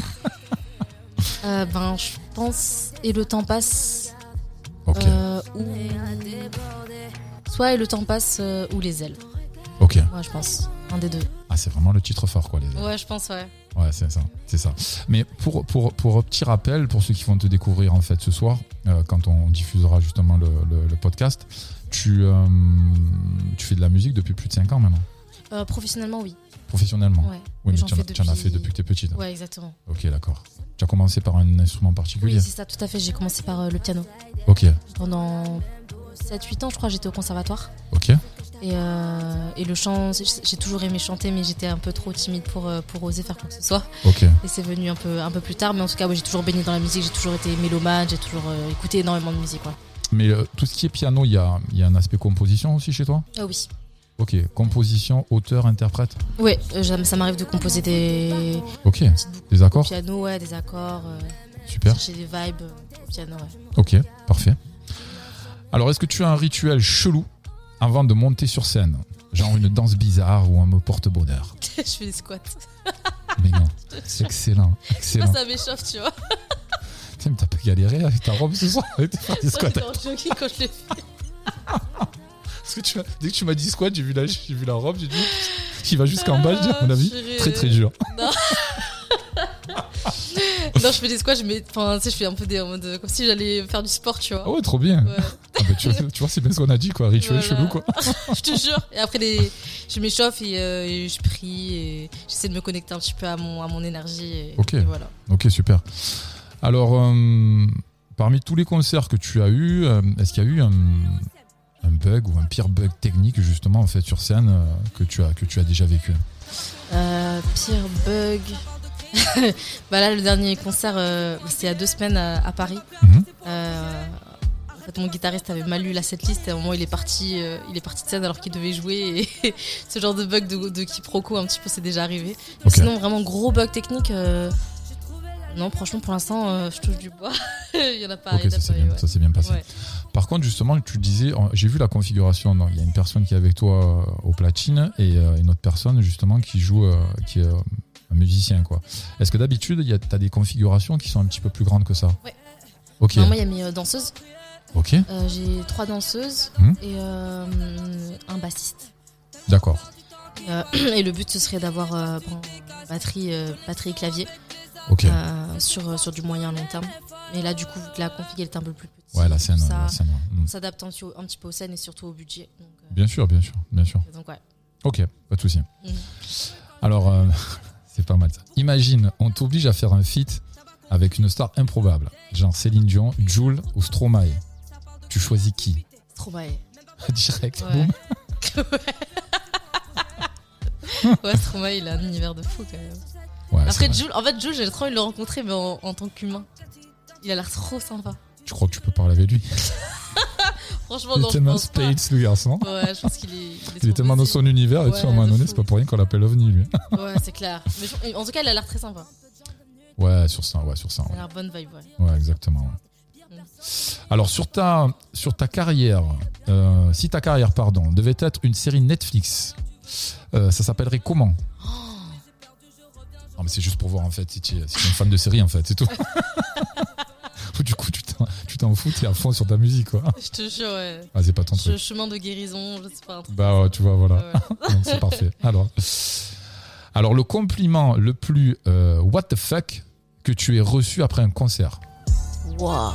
euh, ben, je pense. Et le temps passe. Ok, Euh, ou... Soit et le temps passe euh, ou les ailes. ok. Ouais, je pense. Un des deux. Ah, c'est vraiment le titre fort, quoi, les ailes. Ouais, je pense, ouais. Ouais, c'est ça, c'est ça. Mais pour, pour, pour un petit rappel, pour ceux qui vont te découvrir en fait ce soir, euh, quand on diffusera justement le, le, le podcast, tu, euh, tu fais de la musique depuis plus de cinq ans maintenant, Euh, professionnellement, oui. professionnellement. Ouais. Oui, mais j'en tu en, fais as- tu en as depuis- fait depuis que t'es petite. Ouais, exactement. Ok, d'accord. Tu as commencé par un instrument particulier? Oui, c'est ça, tout à fait. J'ai commencé par euh, le piano. Ok, Pendant sept huit ans, je crois, j'étais au conservatoire. ok, Et, euh, et le chant, j'ai j'ai toujours aimé chanter, mais j'étais un peu trop timide pour, euh, pour oser faire quoi que ce soit. ok. Et c'est venu un peu, un peu plus tard. Mais en tout cas, ouais, j'ai toujours baigné dans la musique, j'ai toujours été mélomane, j'ai toujours euh, écouté énormément de musique. Ouais. Mais euh, tout ce qui est piano, il y a, il y a un aspect composition aussi chez toi? Ah oui. Ok, composition, auteur, interprète. Ouais, euh, j'aime- ça m'arrive de composer des Ok, petites boucles des au accords. piano, ouais, des accords, euh, Super. chercher des vibes euh, au piano, ouais. Ok, parfait. Alors, est-ce que tu as un rituel chelou avant de monter sur scène? Genre une danse bizarre ou un mot porte-bonheur. Je fais des squats. Mais non, c'est excellent. excellent. Ça m'échauffe, tu vois. Tiens, mais t'as pas galéré avec ta robe ce soir avec tes faire des squats. J'étais en jogging quand je l'ai fait. Parce que tu m'as- dès que tu m'as dit squat, j'ai vu la, j'ai vu la robe, j'ai dit qui va jusqu'en bas, je dis à mon avis, purée. très très dur. Non. Non, je fais des squats, je mets, enfin, tu sais, je fais un peu des, en mode, comme si j'allais faire du sport, tu vois. Ah ouais, trop bien. Ouais. Ah bah, tu, tu vois, c'est bien ce qu'on a dit, quoi. Rituel Voilà. chelou, quoi. Je te jure. Et après, les, je m'échauffe et, euh, et je prie et j'essaie de me connecter un petit peu à mon, à mon énergie. Et, Ok. et voilà. Ok, super. Alors, euh, parmi tous les concerts que tu as eus, euh, est-ce qu'il y a eu un, un bug ou un pire bug technique, justement, en fait, sur scène, euh, que, tu as, que tu as déjà vécu? Euh, pire bug. Bah là, le dernier concert, euh, c'était il y a deux semaines à, à Paris. Mhm. Euh, en fait, mon guitariste avait mal lu la setlist et à un moment, il est parti, euh, il est parti de scène alors qu'il devait jouer. Et ce genre de bug de, de quiproquo, un petit peu, c'est déjà arrivé. Mais Ok. sinon, vraiment gros bug technique. euh, Non, franchement, pour l'instant, euh, je touche du bois. Il y en a pas. Ok, il y en a ça s'est pas bien, eu, ouais. ça s'est bien passé. Ouais. Par contre, justement, tu disais, euh, j'ai vu la configuration. Donc, il y a une personne qui est avec toi euh, au platine et euh, une autre personne, justement, qui joue, euh, qui est euh, un musicien, quoi. Est-ce que d'habitude, tu as des configurations qui sont un petit peu plus grandes que ça? Ouais. Ok. Non, moi, il y a mes euh, danseuses. Ok. Euh, j'ai trois danseuses Mhm. et euh, un bassiste. D'accord. Euh, et le but, ce serait d'avoir euh, bon, batterie, euh, batterie et clavier Ok. euh, sur, sur du moyen long terme. Mais là, du coup, vu que la config elle est un peu plus petite, Ouais, la scène. ça, la scène, ouais. Mm. on s'adapte un, petit- un petit peu aux scènes et surtout au budget. Donc, euh, Bien sûr, bien sûr, bien sûr. donc ouais. Ok, pas de souci. Mhm. Alors, euh, c'est pas mal ça. Imagine, on t'oblige à faire un feat avec une star improbable, genre Céline Dion, Jul ou Stromae. Tu choisis qui? Stromae. Direct, Ouais. boum. Ouais, Stromae, il a un univers de fou quand même. Ouais, c'est Après, vrai. Jules, en fait, Jules, j'ai trop envie de le rencontrer, mais en, en tant qu'humain. Il a l'air trop sympa. Tu crois que tu peux parler avec lui? Franchement, Il non, est je tellement pense pas. Spades, le garçon. Ouais, je pense qu'il est. Il est, Il est trop tellement dans possible. son univers et tout, Ouais, à un moment de donné, fou. c'est pas pour rien qu'on l'appelle OVNI, lui. Ouais, c'est clair. Mais je- en tout cas, il a l'air très sympa. Ouais, sur ça, ouais, sur ça. Il a Ouais, l'air bonne vibe, ouais. ouais exactement. Ouais. Mm. Alors, sur ta, sur ta carrière, euh, si ta carrière, pardon, devait être une série Netflix, euh, ça s'appellerait comment? Non, mais c'est juste pour voir, en fait, si tu es, si tu es une fan de série, en fait, c'est tout. Du coup, tu t'en, tu t'en fous, t'es à fond sur ta musique, quoi. Je te jure, ouais. Ah, c'est pas ton Che- truc. chemin de guérison, je sais pas. Un truc Bah ouais, tu vois, voilà. Ouais. Donc, c'est parfait. Alors, alors, le compliment le plus euh, what the fuck que tu aies reçu après un concert? Wow.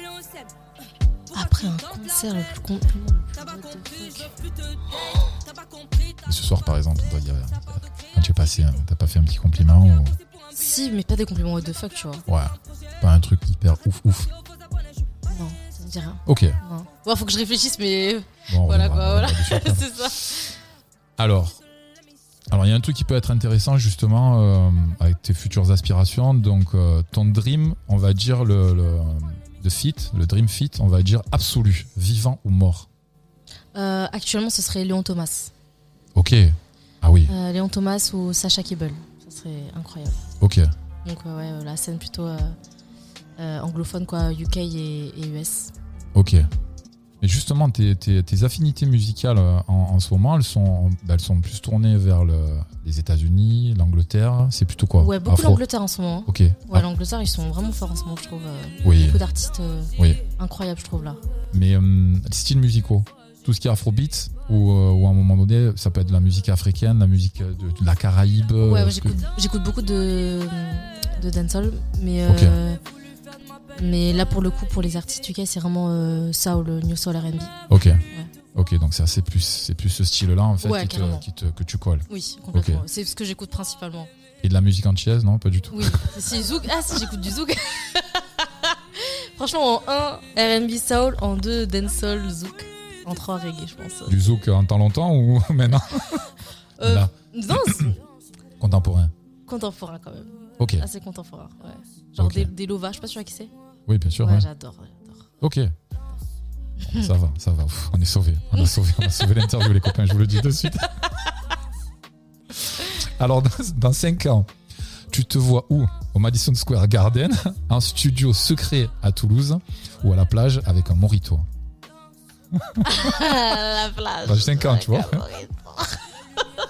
Après un concert, le plus compliment, le plus what the fuck. Et ce soir, par exemple, on doit dire, quand tu es passé, hein, t'as pas fait un petit compliment ou... Si, mais pas des compliments what the fuck, tu vois. Ouais, pas un truc hyper ouf ouf. Non, ça me dit rien. Ok. Non. Ouais, faut que je réfléchisse, mais Bon, on voilà reviendra, quoi, on voilà. reviendra dessus après. C'est ça. Alors, alors il y a un truc qui peut être intéressant justement euh, avec tes futures aspirations. Donc, euh, ton dream, on va dire le, le, le fit, le dream fit, on va dire absolu, vivant ou mort. Euh, actuellement, ce serait Léon Thomas. Ok. Ah oui. Euh, Léon Thomas ou Sacha Kebel. Ça serait incroyable. Ok. Donc, euh, ouais, la scène plutôt euh, euh, anglophone, quoi, U K et, et U S. Ok. Et justement, tes, tes, tes affinités musicales euh, en, en ce moment, elles sont, bah, elles sont plus tournées vers le, les États-Unis, l'Angleterre. C'est plutôt quoi? Ouais, beaucoup Afro. l'Angleterre en ce moment. Ok. Ouais, Ah, l'Angleterre, ils sont vraiment forts en ce moment, je trouve. euh, Oui. Beaucoup d'artistes euh, oui. incroyables, je trouve, là. Mais euh, styles musicaux, tout ce qui est afrobeat, ou, euh, ou à un moment donné, ça peut être de la musique africaine, la musique de, de la Caraïbe. Ouais, ouais, euh, j'écoute, j'écoute beaucoup de, de dancehall, mais, Ok. euh, mais là, pour le coup, pour les artistes U K, c'est vraiment euh, soul, new soul R and B. Ok. Ok, donc c'est assez plus, c'est plus ce style-là en fait Ouais, qui te, carrément. qui te- que tu colles. Oui, complètement. Ok. C'est ce que j'écoute principalement. Et de la musique antillaise, non, pas du tout. Oui, si, zouk. Ah, si, j'écoute du zouk. Franchement, en un, R and B soul, en deux, dancehall, zouk, en trois, reggae, je pense. Du zouk en temps longtemps ou maintenant? Euh, Là, non, c'est contemporain. contemporain quand même. Ok. Assez contemporain, ouais. Genre Ok. des, des lovas, je sais pas si tu vois qui c'est. Oui, bien sûr. Ouais, ouais. j'adore, j'adore. Ok. Ça va, ça va. Ouf, on est sauvés. On a sauvé, on a sauvé l'interview, les copains, je vous le dis de suite. Alors, dans cinq ans, tu te vois où? Au Madison Square Garden, en studio secret à Toulouse ou à la plage avec un mojito? La plage. Dans cinq ans, tu vois.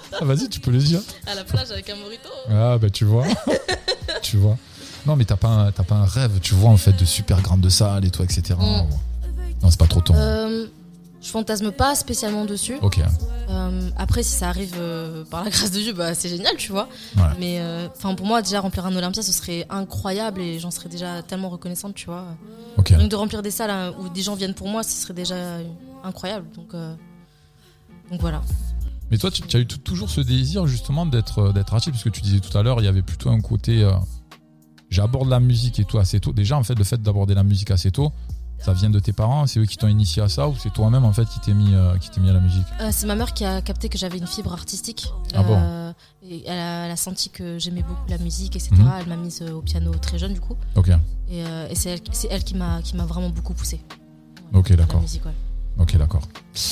Ah, vas-y, tu peux le dire. À la plage avec un mojito. Ah, bah tu vois. Tu vois. Non, mais t'as pas, un, t'as pas un rêve, tu vois, en fait, de super grande salle et tout, et cetera. Mm. Non, c'est pas trop ton. Euh, je fantasme pas spécialement dessus. Ok. Euh, après, si ça arrive euh, par la grâce de Dieu, bah, c'est génial, tu vois. Ouais. Mais enfin, euh, pour moi, déjà remplir un Olympia, ce serait incroyable et j'en serais déjà tellement reconnaissante, tu vois. Ok. Donc de remplir des salles hein, où des gens viennent pour moi, ce serait déjà incroyable. Donc, euh, donc voilà. Mais toi, tu, tu as eu t- toujours ce désir justement d'être, d'être artiste, parce que tu disais tout à l'heure, il y avait plutôt un côté. Euh, j'aborde la musique et tout assez tôt. Déjà, en fait, le fait d'aborder la musique assez tôt, ça vient de tes parents, c'est eux qui t'ont initié à ça, ou c'est toi-même en fait qui t'es mis, euh, qui t'es mis à la musique? euh, C'est ma mère qui a capté que j'avais une fibre artistique. Ah bon euh, et elle a, elle a senti que j'aimais beaucoup la musique, et cetera. Mmh. Elle m'a mise au piano très jeune, du coup. Ok. Et, euh, et c'est, elle, c'est elle qui m'a, qui m'a vraiment beaucoup poussée. Ok, d'accord. La musique, ouais. Ok, d'accord.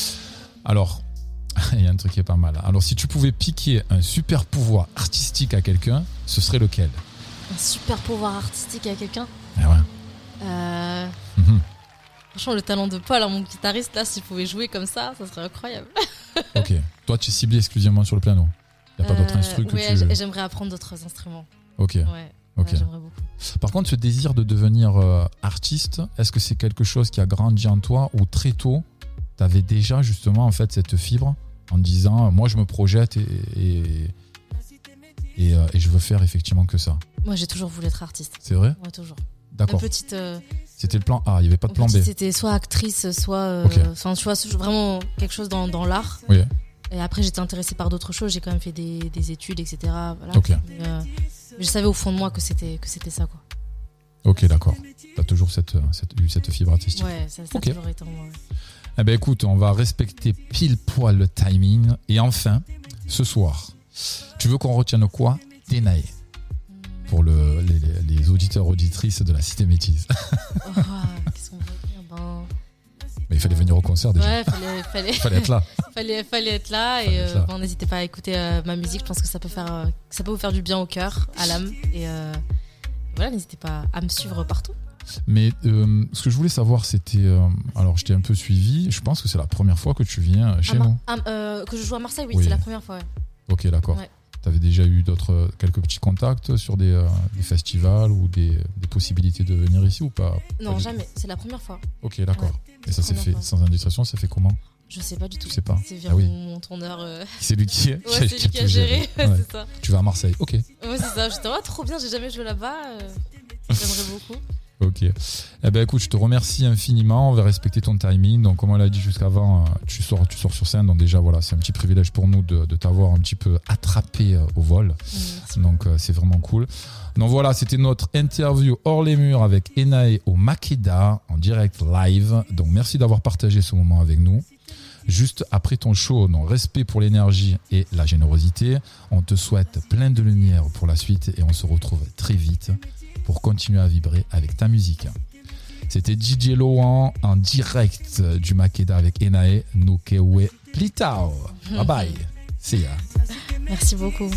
Alors, il y a un truc qui est pas mal. Alors, si tu pouvais piquer un super pouvoir artistique à quelqu'un, ce serait lequel? Un super pouvoir artistique à quelqu'un. Eh ouais. Euh... Mhm. Franchement, le talent de Paul, hein, mon guitariste, là, s'il pouvait jouer comme ça, ça serait incroyable. Ok. Toi, tu es ciblé exclusivement sur le piano. Il n'y a pas d'autres Euh, instruments que ouais, tu... j'aimerais apprendre d'autres instruments. Ok. Ouais, Ok. ouais, j'aimerais beaucoup. Par contre, ce désir de devenir euh, artiste, est-ce que c'est quelque chose qui a grandi en toi ou très tôt, tu avais déjà justement en fait cette fibre en disant, moi je me projette et, et, et, euh, et je veux faire effectivement que ça? Moi, j'ai toujours voulu être artiste. C'est vrai? Ouais, toujours. D'accord. Une petite, euh, C'était le plan A, il n'y avait pas de plan B. petite, c'était soit actrice, soit. Ok. Enfin, tu vois, vraiment quelque chose dans, dans l'art. Oui. Et après, j'étais intéressée par d'autres choses. J'ai quand même fait des, des études, et cetera. Voilà. Ok. Mais, euh, je savais au fond de moi que c'était, que c'était ça, quoi. Ok, d'accord. Tu as toujours cette, cette, eu cette fibre artistique. Ouais, ça, ça Ok. a toujours été en moi. Ouais. Eh ben écoute, on va respecter pile poil le timing. Et enfin, ce soir, tu veux qu'on retienne quoi? Tenae. Pour le, les, les- les auditeurs auditrices de la Cité Métisse. Oh, qu'est-ce qu'on va dire ben... Mais il fallait venir au concert déjà. Ouais, fallait, fallait, Fallait être là. fallait, fallait être là. Fallait et être euh, là. bon, n'hésitez pas à écouter euh, ma musique. Je pense que ça peut, faire, euh, que ça peut vous faire du bien au cœur, à l'âme. Et euh, voilà, n'hésitez pas à me suivre partout. Mais euh, ce que je voulais savoir, c'était... euh, alors, je t'ai un peu suivi. Je pense que c'est la première fois que tu viens chez À Mar- nous. à- euh, que je joue à Marseille, oui, Oui. c'est la première fois. Ouais. Ok, d'accord. Ouais. Tu avais déjà eu d'autres, quelques petits contacts sur des, euh, des festivals ou des, des possibilités de venir ici ou pas? Non, Pas du jamais. C'est la première fois. tout. Ok, d'accord. Ouais, Et ça s'est première fait, fois. sans indiscrétion, ça fait comment? Je sais pas du tout. Tu sais pas? C'est via Ah oui. mon, mon tourneur. euh, C'est lui qui, Ouais, qui, c'est qui lui qui a peut gérer. géré. Ouais. C'est ça. Tu vas à Marseille, ok. Ouais, c'est ça. J'étais oh, trop bien. J'ai jamais joué là-bas. euh, J'aimerais beaucoup. Ok. Eh ben écoute, je te remercie infiniment. On va respecter ton timing. Donc, comme on l'a dit jusqu'avant, euh, tu sors, tu sors sur scène. Donc déjà, voilà, c'est un petit privilège pour nous de, de t'avoir un petit peu attrapé euh, au vol. Merci. Donc euh, c'est vraiment cool. Donc voilà, c'était notre interview hors les murs avec Enae au Makeda en direct live. Donc merci d'avoir partagé ce moment avec nous. Juste après ton show, donc respect pour l'énergie et la générosité. On te souhaite plein de lumière pour la suite et on se retrouve très vite pour continuer à vibrer avec ta musique. C'était D J Lohan en direct du Makeda avec Enae. Nukewe Plitao. Bye bye. See ya. Merci beaucoup.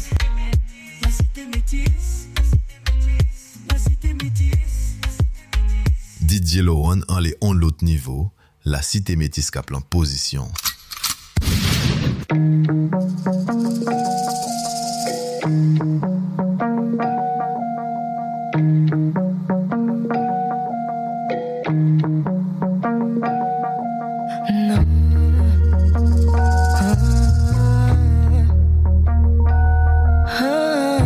La cité métisse. La cité métisse. D J Lohan en les on l'autre niveau, la Cité Métisse cap en position. Non. Ah.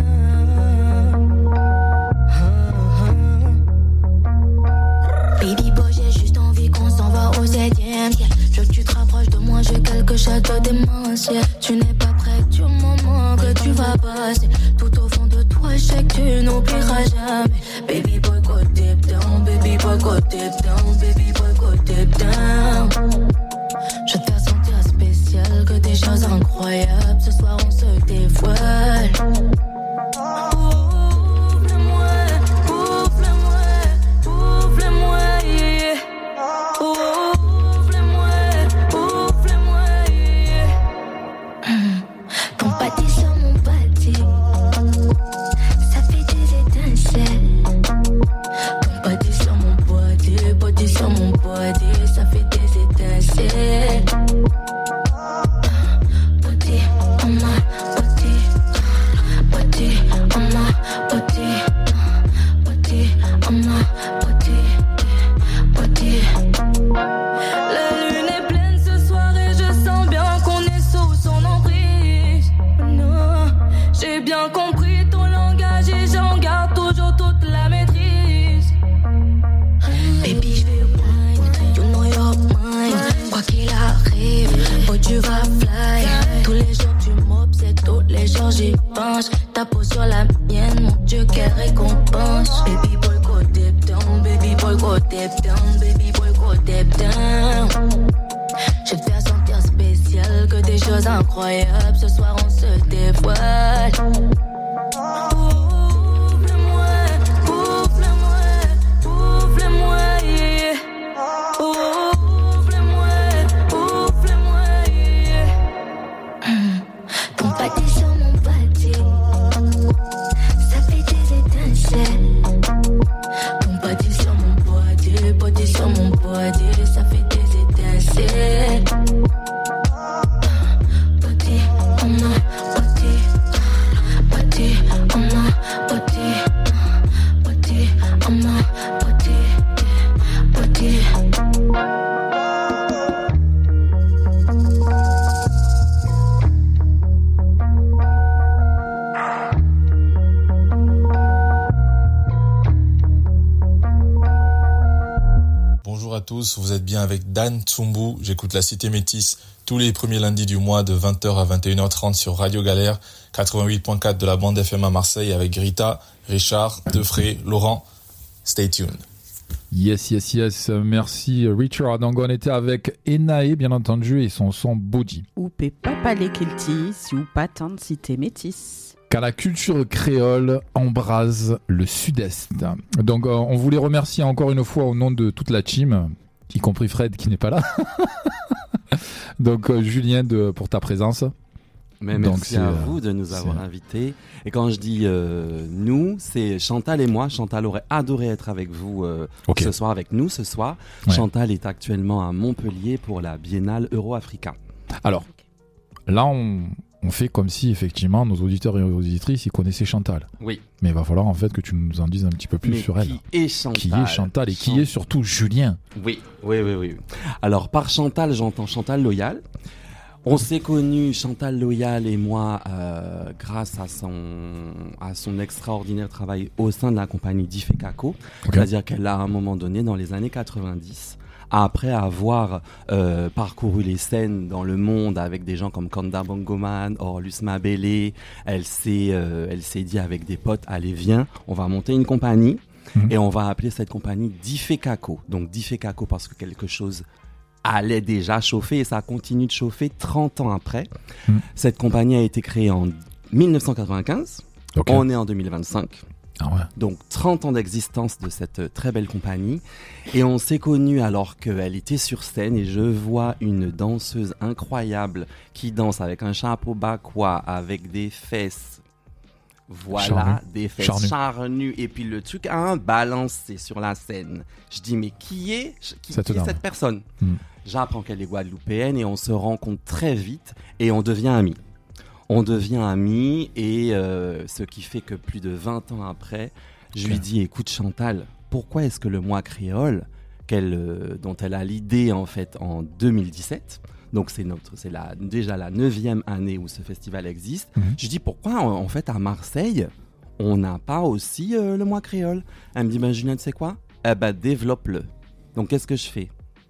Baby boy, j'ai juste envie qu'on s'en va au septième ciel. Je veux que tu te rapproches de moi, j'ai quelque chose de démentiel. Tu n'es pas prêt du moment que tu vas passer. Tout au fond de toi, je sais que tu n'oublieras jamais. Baby boy, go deep down, baby boy, go deep down, baby boy, go deep down. Je vais te faire sentir spécial, que des choses incroyables. Ce soir, on se dévoile. Ouvre-le-moi, ouvre-le-moi, ouvre-le-moi, yeah. Ouvre-le-moi, ouvre-le-moi, yeah. Ton pâté sur mon pâté, ça fait des étincelles. Ton pâté sur mon pâté, go deep down, baby boy, go deep down. Je vais te faire sentir spécial, que des choses incroyables. Ce soir on se dévoile. Ouvre-le-moi, ouvre-le-moi, ouvre-le-moi, yeah. Ouvre-le-moi, ouvre-le-moi, yeah. Ton pâté sur mon pâté, ça fait des étincelles. Ton pâté sur mon pâté, pâté sur mon pâté, ça fait des étincelles. Pâté, on m'a pâté, pâté, on m'a pâté, pâté, on m'a pâté, pâté. Bonjour à tous, vous êtes bien avec Dan Tsumbu. J'écoute la Cité Métisse tous les premiers lundis du mois de vingt heures à vingt et une heures trente sur Radio Galère, quatre-vingt-huit point quatre de la bande F M à Marseille avec Rita, Richard, Defray, Laurent. Stay tuned. Yes, yes, yes. Merci Richard. Donc on était avec Enae, bien entendu, et son son Body. Oupe papa les kiltis, ou pas tant de cité métisse. Car la culture créole embrase le sud-est. Donc euh, on voulait remercier encore une fois au nom de toute la team, y compris Fred qui n'est pas là. Donc euh, Julien de, pour ta présence. Mais Donc, merci à vous de nous avoir invités. Et quand je dis euh, nous, c'est Chantal et moi. Chantal aurait adoré être avec vous euh, okay. ce soir, avec nous ce soir. Ouais. Chantal est actuellement à Montpellier pour la Biennale Euro-Africa. Alors, là on... on fait comme si effectivement nos auditeurs et nos auditrices ils connaissaient Chantal. Oui. Mais il va falloir en fait que tu nous en dises un petit peu plus Mais sur elle. Qui est Chantal Qui est Chantal et Chantal. qui est surtout Julien. Oui, oui, oui, oui. Alors par Chantal, j'entends Chantal Loyal. On s'est connus, Chantal Loyal et moi, euh, grâce à son, à son extraordinaire travail au sein de la compagnie Difekako. Okay. C'est-à-dire qu'elle a à un moment donné, dans les années quatre-vingt-dix, après avoir euh, parcouru les scènes dans le monde avec des gens comme Kanda Bongoman, Orlus Mabele, elle s'est, euh, elle s'est dit avec des potes, allez viens, on va monter une compagnie mmh. et on va appeler cette compagnie Difekako. Donc Difekako parce que quelque chose allait déjà chauffer et ça continue de chauffer trente ans après. Mmh. Cette compagnie a été créée en dix-neuf cent quatre-vingt-quinze, okay. On est en deux mille vingt-cinq. Ah ouais. Donc trente ans d'existence de cette très belle compagnie et on s'est connus alors qu'elle était sur scène et je vois une danseuse incroyable qui danse avec un chapeau bakwa avec des fesses, voilà, charnu. des fesses charnues charnu. Et puis le truc a un balancé sur la scène. Je dis mais qui est, qui, qui est cette personne hmm. J'apprends qu'elle est guadeloupéenne et on se rencontre très vite et on devient amis. On devient amis et euh, ce qui fait que plus de vingt ans après, je okay. lui dis écoute Chantal, pourquoi est-ce que le mois créole, qu'elle, euh, dont elle a l'idée en fait en deux mille dix-sept, donc c'est, notre, c'est la, déjà la neuvième année où ce festival existe, mm-hmm. je dis pourquoi en, en fait à Marseille, on n'a pas aussi euh, le mois créole. Elle me dit ben Julien, tu sais quoi, eh ben développe-le. Donc qu'est-ce que je fais?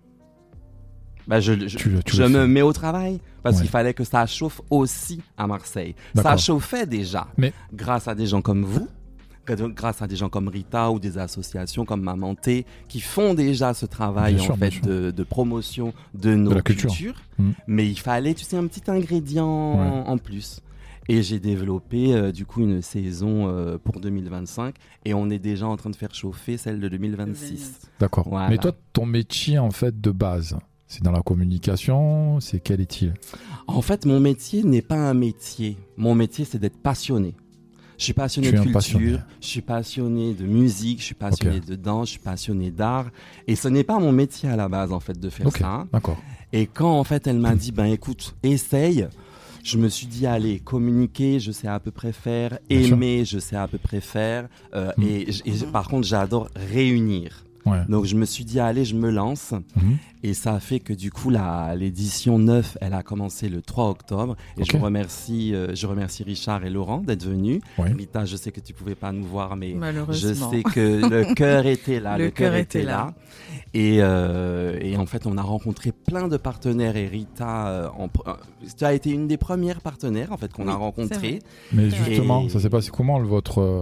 Bah je je, tu, tu je me fais. mets au travail parce ouais. qu'il fallait que ça chauffe aussi à Marseille. D'accord. Ça chauffait déjà Mais... grâce à des gens comme vous, grâce à des gens comme Rita ou des associations comme Mamanté qui font déjà ce travail bien en sûr, fait de, de promotion de nos de cultures. Culture. Mmh. Mais il fallait, tu sais, un petit ingrédient ouais. en, en plus. Et j'ai développé euh, du coup une saison euh, pour deux mille vingt-cinq et on est déjà en train de faire chauffer celle de deux mille vingt-six. D'accord. Voilà. Mais toi, ton métier en fait de base, c'est dans la communication, c'est quel est-il? En fait, mon métier n'est pas un métier. Mon métier, c'est d'être passionné. Je suis passionné de culture, passionné. Je suis passionné de musique, je suis passionné okay. de danse, je suis passionné d'art. Et ce n'est pas mon métier à la base, en fait, de faire okay. ça. D'accord. Et quand, en fait, elle m'a dit, ben écoute, essaye, je me suis dit, allez, communiquer, je sais à peu près faire. Bien aimer, sûr. Je sais à peu près faire. Euh, mmh. et, et par contre, j'adore réunir. Ouais. Donc je me suis dit allez je me lance mmh. et ça a fait que du coup la, l'édition neuf elle a commencé le trois octobre et okay. je remercie euh, je remercie Richard et Laurent d'être venus. Ouais. Rita, je sais que tu pouvais pas nous voir mais je sais que le cœur était là, le, le cœur était là, là. Et, euh, et en fait on a rencontré plein de partenaires et Rita euh, en, euh, tu as été une des premières partenaires en fait qu'on oui, a rencontré. Mais justement et... ça s'est passé comment votre euh...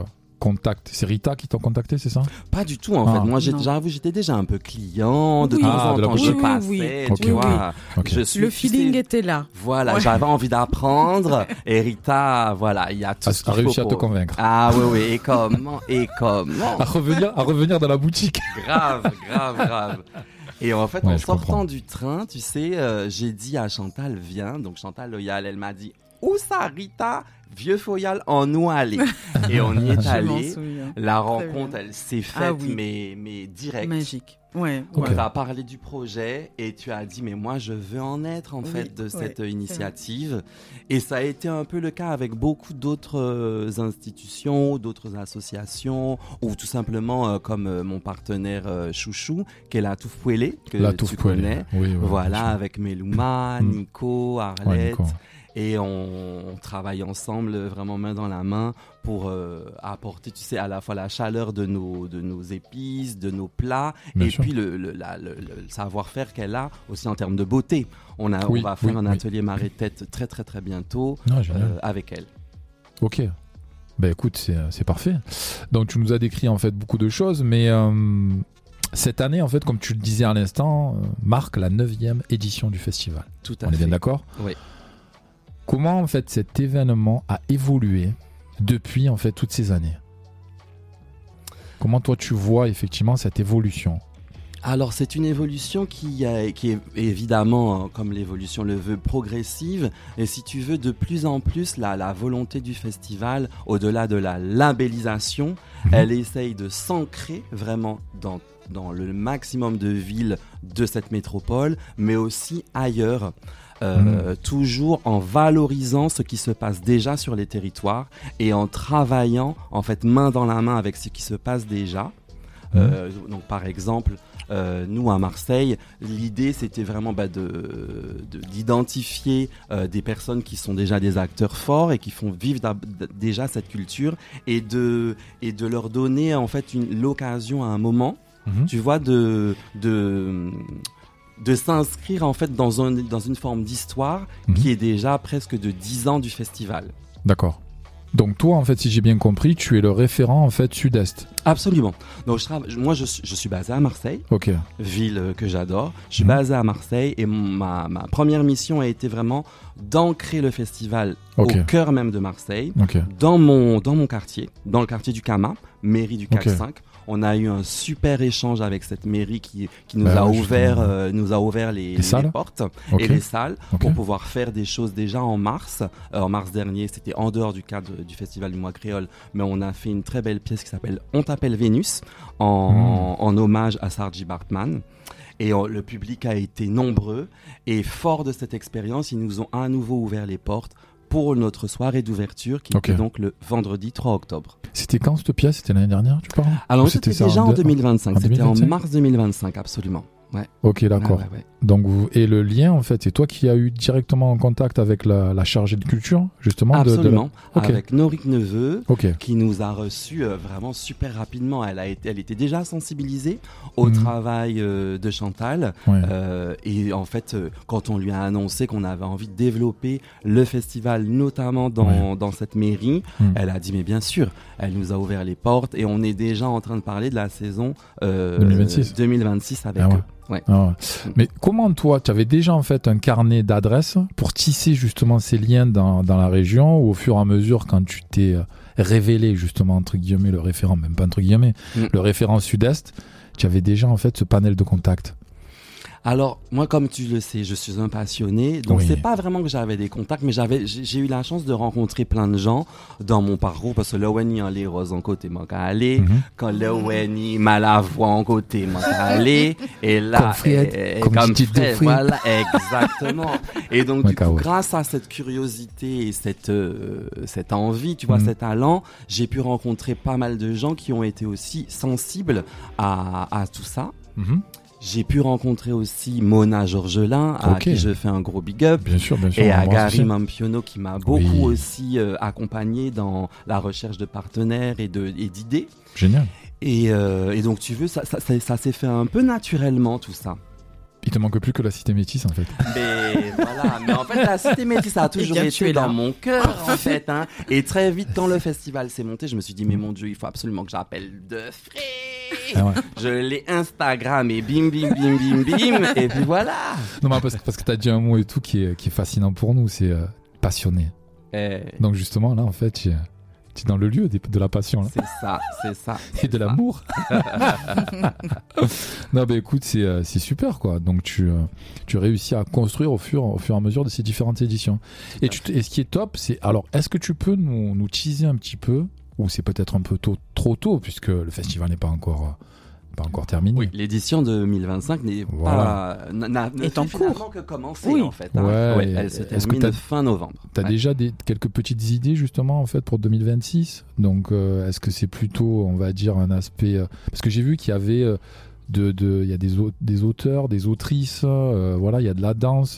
contacts. C'est Rita qui t'a contacté, c'est ça? Pas du tout en Ah. fait. Moi, j'ai- Non. j'avoue, j'étais déjà un peu client. De Oui. temps Ah, en de la temps, je boutique. passais. Oui, oui, oui. Tu Ok. vois, Ok. je suis, Le tu feeling sais, était là. Voilà, Ouais. j'avais envie d'apprendre. Et Rita, voilà, il y a tout A, ce a qu'il réussi faut à te pour- convaincre. Ah oui, oui. Et comment? Et comment? À revenir, à revenir dans la boutique. Grave, grave, grave. Et en fait, Ouais, en je sortant comprends. du train, tu sais, euh, j'ai dit à Chantal, viens. Donc Chantal Loyal, elle m'a dit, où ça, Rita? Vieux Foyal, en nous aller. Et on y est Je m'en allé. souviens. La Très rencontre, bien. elle s'est faite, Ah oui. mais, mais direct. Magique. Ouais. On Ok. ouais. t'a parlé du projet et tu as dit, mais moi, je veux en être, en Oui, fait, de ouais, cette c'est initiative. Et ça a été un peu le cas avec beaucoup d'autres euh, institutions, d'autres associations, ou tout simplement euh, comme euh, mon partenaire euh, Chouchou, qui est la Touffe Pouélé, que La tu touffe connais. Oui, oui, Voilà, bien sûr. avec Melouma, Mm. Nico, Ouais, Arlette. Nico. Et on, on travaille ensemble, euh, vraiment main dans la main, pour euh, apporter, tu sais, à la fois la chaleur de nos, de nos épices, de nos plats, Bien et sûr. puis le, le, la- le- le savoir-faire qu'elle a aussi en termes de beauté. On, a, Oui, on va faire oui, un oui. atelier marée de tête très très très bientôt Ah, génial. euh, avec elle. Ok. Ben écoute, c'est, c'est parfait. Donc tu nous as décrit en fait beaucoup de choses, mais euh, cette année, en fait, comme tu le disais à l'instant, euh, marque la neuvième édition du festival. Tout à On fait. est bien d'accord? Oui. Comment en fait cet événement a évolué depuis en fait toutes ces années? Comment toi tu vois effectivement cette évolution? Alors c'est une évolution qui, a- qui est évidemment, euh, comme l'évolution le veut, progressive. Et si tu veux, de plus en plus, la, la volonté du festival, au-delà de la labellisation, Mhm. elle essaye de s'ancrer vraiment dans, dans le maximum de villes de cette métropole, mais aussi ailleurs. Euh, toujours en valorisant ce qui se passe déjà sur les territoires et en travaillant en fait main dans la main avec ce qui se passe déjà. Euh, donc par exemple, euh, nous à Marseille, l'idée c'était vraiment bah, de, de- d'identifier euh, des personnes qui sont déjà des acteurs forts et qui font vivre d'ab- d- déjà cette culture et de, et de leur donner en fait une, l'occasion à un moment, Mhm. tu vois, de, de, de s'inscrire en fait dans, un, dans une forme d'histoire Mhm. qui est déjà presque de dix ans du festival. D'accord. Donc toi en fait, si j'ai bien compris, tu es le référent en fait sud-est. Absolument. Donc je trava- moi je, suis- je suis basé à Marseille. Ok. Ville euh, que j'adore. Je suis Mhm. basé à Marseille et mon- ma, ma première mission a été vraiment d'ancrer le festival Ok. au cœur même de Marseille, Ok. dans mon, dans mon quartier, dans le quartier du Cama, mairie du C A C Ok. cinq. On a eu un super échange avec cette mairie qui, qui nous, Bah a ouais, ouvert, justement. euh, nous a ouvert les, Les les salles portes Ok. et les salles Ok. pour pouvoir faire des choses déjà en mars. Euh, en mars dernier, c'était en dehors du cadre du Festival du Mois Créole, mais on a fait une très belle pièce qui s'appelle On t'appelle Vénus, en, en hommage à Sarji Bartman. Et euh, le public a été nombreux et fort de cette expérience, ils nous ont à nouveau ouvert les portes pour notre soirée d'ouverture qui Ok. était donc le vendredi trois octobre. C'était quand cette pièce? C'était l'année dernière, tu parles? Alors Ou c'était ça déjà en deux- deux mille vingt-cinq, en c'était en deux mille vingt-cinq? mars deux mille vingt-cinq, absolument. Ouais. Ok, d'accord. Ouais, ouais, ouais. Donc, vous, et le lien, en fait, c'est toi qui as eu directement en contact avec la, la chargée de culture, justement de- de la- Absolument, Ok. avec Norik Neveu, Ok. qui nous a reçus euh, vraiment super rapidement. Elle, a été, elle était déjà sensibilisée au Mhm. travail euh, de Chantal. Ouais. Euh, et en fait, euh, quand on lui a annoncé qu'on avait envie de développer le festival, notamment dans, Ouais. dans cette mairie, Mhm. elle a dit, mais bien sûr, elle nous a ouvert les portes et on est déjà en train de parler de la saison euh, deux mille vingt-six. deux mille vingt-six avec Ah ouais. eux. Ouais. Ah ouais. Mais comment toi, tu avais déjà en fait un carnet d'adresses pour tisser justement ces liens dans, dans la région, ou au fur et à mesure, quand tu t'es euh, révélé justement entre guillemets le référent, même pas entre guillemets, Mm. le référent sud-est, tu avais déjà en fait ce panel de contacts? Alors, moi, comme tu le sais, je suis un passionné, donc Oui. c'est pas vraiment que j'avais des contacts, mais j'avais, j'ai j'ai eu la chance de rencontrer plein de gens dans mon parcours, parce que là où il y a les roses en côté, moi, qu'à aller, Mhm. quand là où il y a la voix en côté, moi, qu'à aller, et là, Comme Fred, et- et comme comme Tite de Fred, Fred. voilà, exactement. Et donc, Ouais, du coup, carrément. grâce à cette curiosité et cette, euh, cette envie, tu vois, Mhm. cet talent, j'ai pu rencontrer pas mal de gens qui ont été aussi sensibles à, à tout ça. Mhm. J'ai pu rencontrer aussi Mona Georgelin, à Ok. qui je fais un gros big up. Bien sûr, bien sûr. Et on à embrasse Gary aussi. Mampiono qui m'a beaucoup Oui. aussi euh, accompagné dans la recherche de partenaires et, de, et d'idées. Génial. Et, euh, et donc tu veux, ça, ça, ça, ça s'est fait un peu naturellement tout ça. Et te manque plus que la Cité Métisse en fait. Mais voilà, mais en fait la Cité Métisse ça a toujours été dans mon cœur en fait. Hein. Et très vite quand le festival s'est monté, je me suis dit mais mon Dieu, il faut absolument que j'appelle Defré. Ah ouais. Je l'ai Instagram et bim bim bim bim bim et puis voilà. Non mais parce, parce que t'as dit un mot et tout qui est, qui est fascinant pour nous, c'est euh, passionné. Eh. Donc justement là en fait tu es dans le lieu de, de la passion là. C'est ça, c'est ça. Et de l'amour. Non bah écoute c'est, euh, c'est super quoi. Donc tu, euh, tu réussis à construire au fur, au fur et à mesure de ces différentes éditions. Et, tu, et ce qui est top c'est alors est-ce que tu peux nous, nous teaser un petit peu ou c'est peut-être un peu tôt, trop tôt puisque le festival n'est pas encore... pas encore terminé. Oui, l'édition deux mille vingt-cinq n'est voilà. pas n'a, n'a, est en cours que commencé oui. en fait. Hein. Ouais, ouais, elle se termine fin novembre. T'as ouais. déjà des, quelques petites idées justement en fait pour deux mille vingt-six. Donc euh, est-ce que c'est plutôt on va dire un aspect euh, parce que j'ai vu qu'il y avait euh, de de il y a des des auteurs, des autrices, euh, voilà il y a de la danse.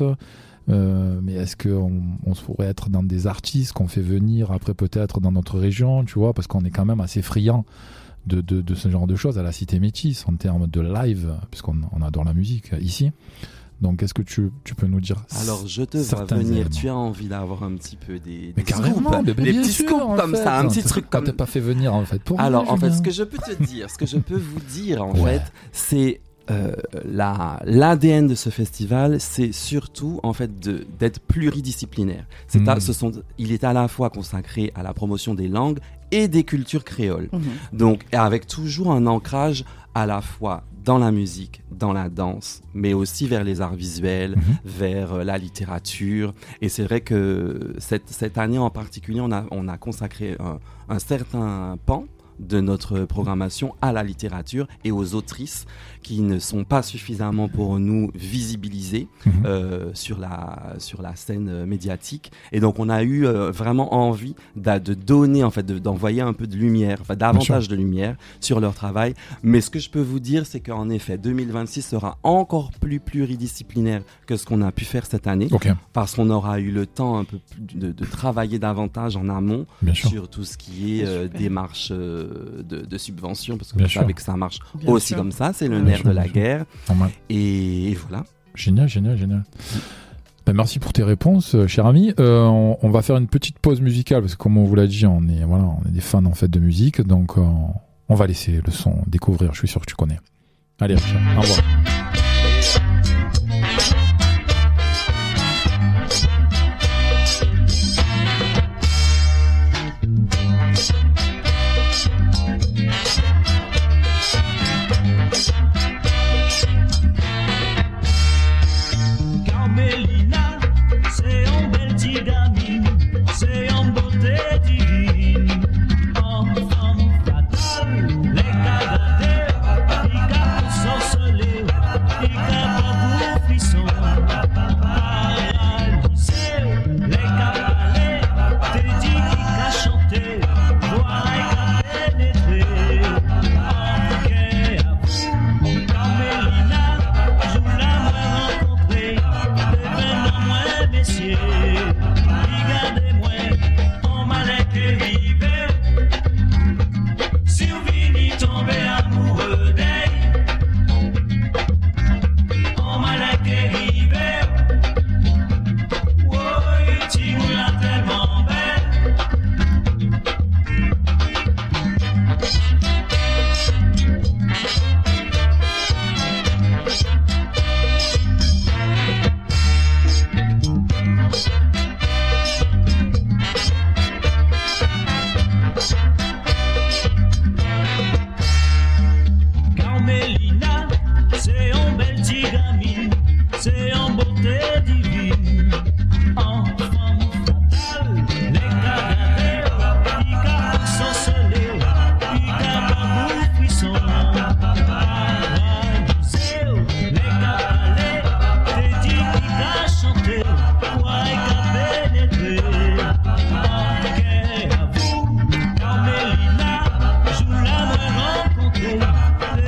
Euh, mais est-ce qu'on on pourrait être dans des artistes qu'on fait venir après peut-être dans notre région, tu vois, parce qu'on est quand même assez friand de, de, de ce genre de choses à la Cité Métisse en termes de live, puisqu'on on adore la musique ici. Donc, est-ce que tu, tu peux nous dire Alors, je te vois venir. Éléments. Tu as envie d'avoir un petit peu des, des mais carrément, scoops, des petits scoops comme fait. ça, un petit t'es, truc comme. T'es pas fait venir en fait pour. Alors, moi, en fait, ce que je peux te dire, ce que je peux vous dire en ouais. fait, c'est euh, la l'A D N de ce festival, c'est surtout en fait de d'être pluridisciplinaire. C'est mmh. à, ce sont, il est à la fois consacré à la promotion des langues et des cultures créoles. Mmh. Donc, avec toujours un ancrage à la fois dans la musique, dans la danse, mais aussi vers les arts visuels, mmh. vers euh, la littérature. Et c'est vrai que cette, cette année en particulier, on a, on a consacré un, un certain pan de notre programmation à la littérature et aux autrices qui ne sont pas suffisamment pour nous visibilisées mmh. euh, sur la sur la scène médiatique. Et donc on a eu euh, vraiment envie de, de donner en fait de, d'envoyer un peu de lumière, enfin davantage de lumière sur leur travail. Mais ce que je peux vous dire, c'est qu'en effet deux mille vingt-six sera encore plus pluridisciplinaire que ce qu'on a pu faire cette année, okay. parce qu'on aura eu le temps un peu plus de, de travailler davantage en amont sur tout ce qui est euh, démarche euh, De, de subventions, parce que bien vous sûr. savez que ça marche bien aussi sûr. Comme ça, c'est le bien nerf sûr, de la guerre. Et, et voilà. Génial, génial, génial. Ben, merci pour tes réponses, cher ami. Euh, on, on va faire une petite pause musicale, parce que comme on vous l'a dit, on est, voilà, on est des fans en fait de musique, donc euh, on va laisser le son découvrir, je suis sûr que tu connais. Allez, Richard, au revoir.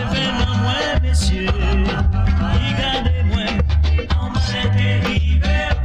Regardez-moi, en malade et rivière.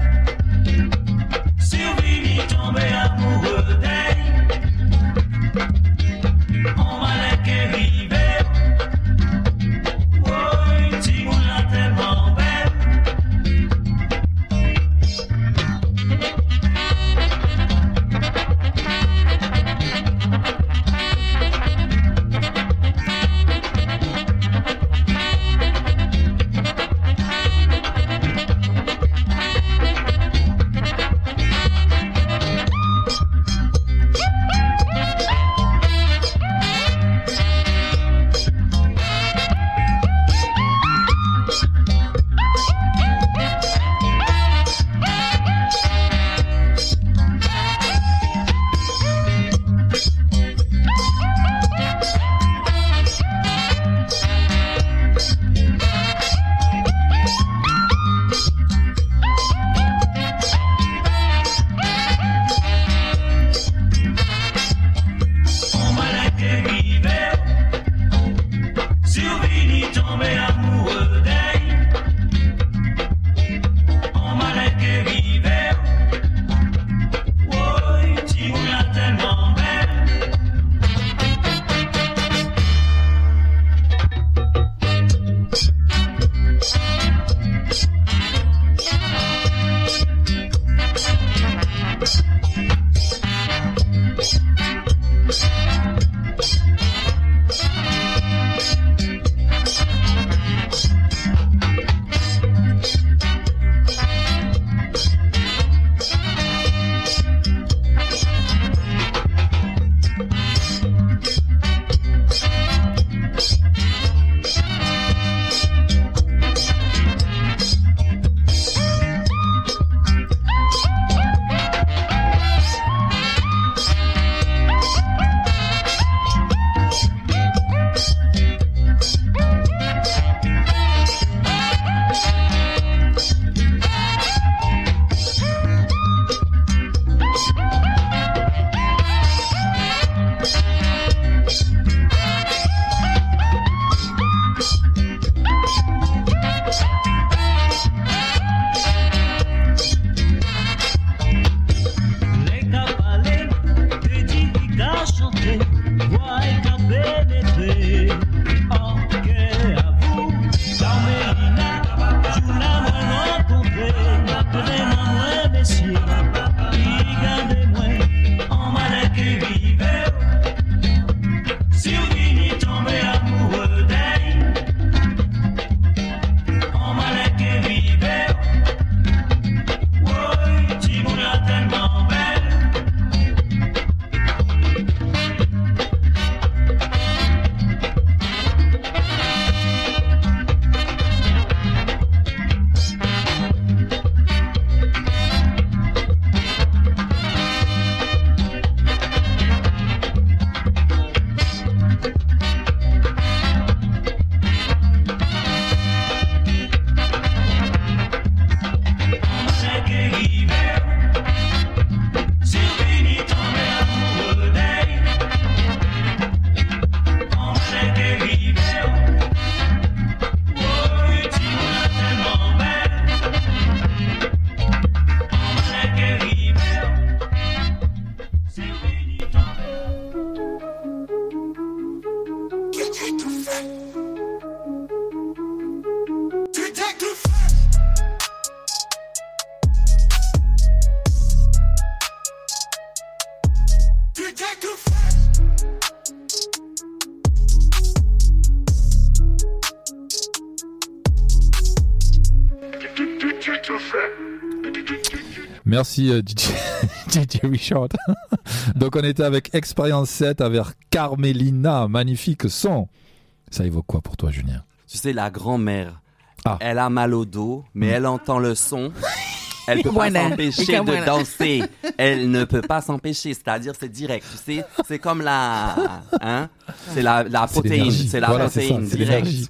Merci euh, D J, D J Richard. Donc on était avec Expérience sept avec Carmelina, magnifique son. Ça évoque quoi pour toi, Julien? Tu sais, la grand-mère, ah. elle a mal au dos, mais mmh. elle entend le son. Elle peut pas Voilà. s'empêcher Voilà. de danser. Elle ne peut pas s'empêcher. C'est-à-dire, c'est direct. Tu sais, c'est comme la, hein, c'est la, la C'est protéine. l'énergie. C'est la Voilà, c'est protéine ça, c'est direct. l'énergie.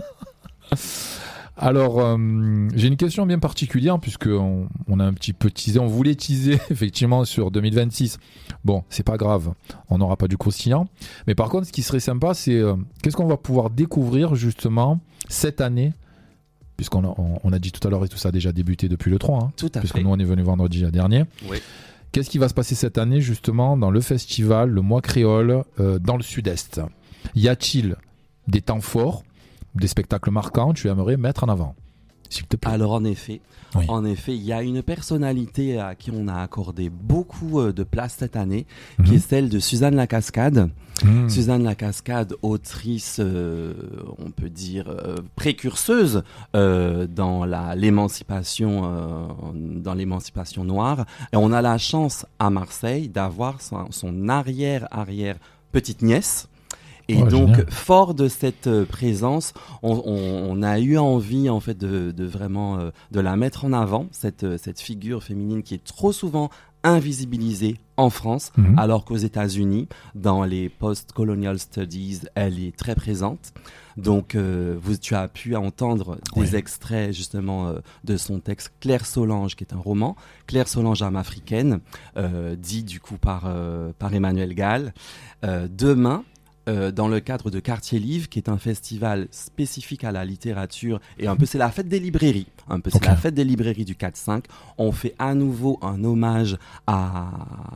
Alors, euh, j'ai une question bien particulière puisque on, on a un petit peu teasé, on voulait teaser effectivement sur deux mille vingt-six. Bon, c'est pas grave, on n'aura pas du croustillant. Mais par contre, ce qui serait sympa, c'est euh, qu'est-ce qu'on va pouvoir découvrir justement cette année, puisqu'on a, on, on a dit tout à l'heure et tout ça a déjà débuté depuis le trois, hein, Tout à puisque fait. nous on est venu vendredi dernier. Oui. Qu'est-ce qui va se passer cette année justement dans le festival, le mois créole, euh, dans le sud-est? Y a-t-il des temps forts, des spectacles marquants que tu aimerais mettre en avant, s'il te plaît? Alors en effet, Oui. en effet, il y a une personnalité à qui on a accordé beaucoup euh, de place cette année, Mhm. qui est celle de Suzanne Lacascade. Mmh. Suzanne Lacascade, autrice, euh, on peut dire euh, précurseuse euh, dans la l'émancipation, euh, dans l'émancipation noire. Et on a la chance à Marseille d'avoir son, son arrière arrière petite nièce. Et Oh, donc, génial. fort de cette euh, présence, on, on, on a eu envie en fait de, de vraiment euh, de la mettre en avant, cette euh, cette figure féminine qui est trop souvent invisibilisée en France, Mhm. alors qu'aux États-Unis, dans les post-colonial studies, elle est très présente. Donc, euh, vous, tu as pu entendre des Oui. extraits justement euh, de son texte Claire Solange, qui est un roman. Claire Solange, âme africaine, euh, dit du coup par euh, par Emmanuel Gall. Euh, demain. Euh, dans le cadre de Quartier Livre, qui est un festival spécifique à la littérature, et un peu c'est la fête des librairies, un peu c'est Ok. la fête des librairies du quatre cinq. On fait à nouveau un hommage à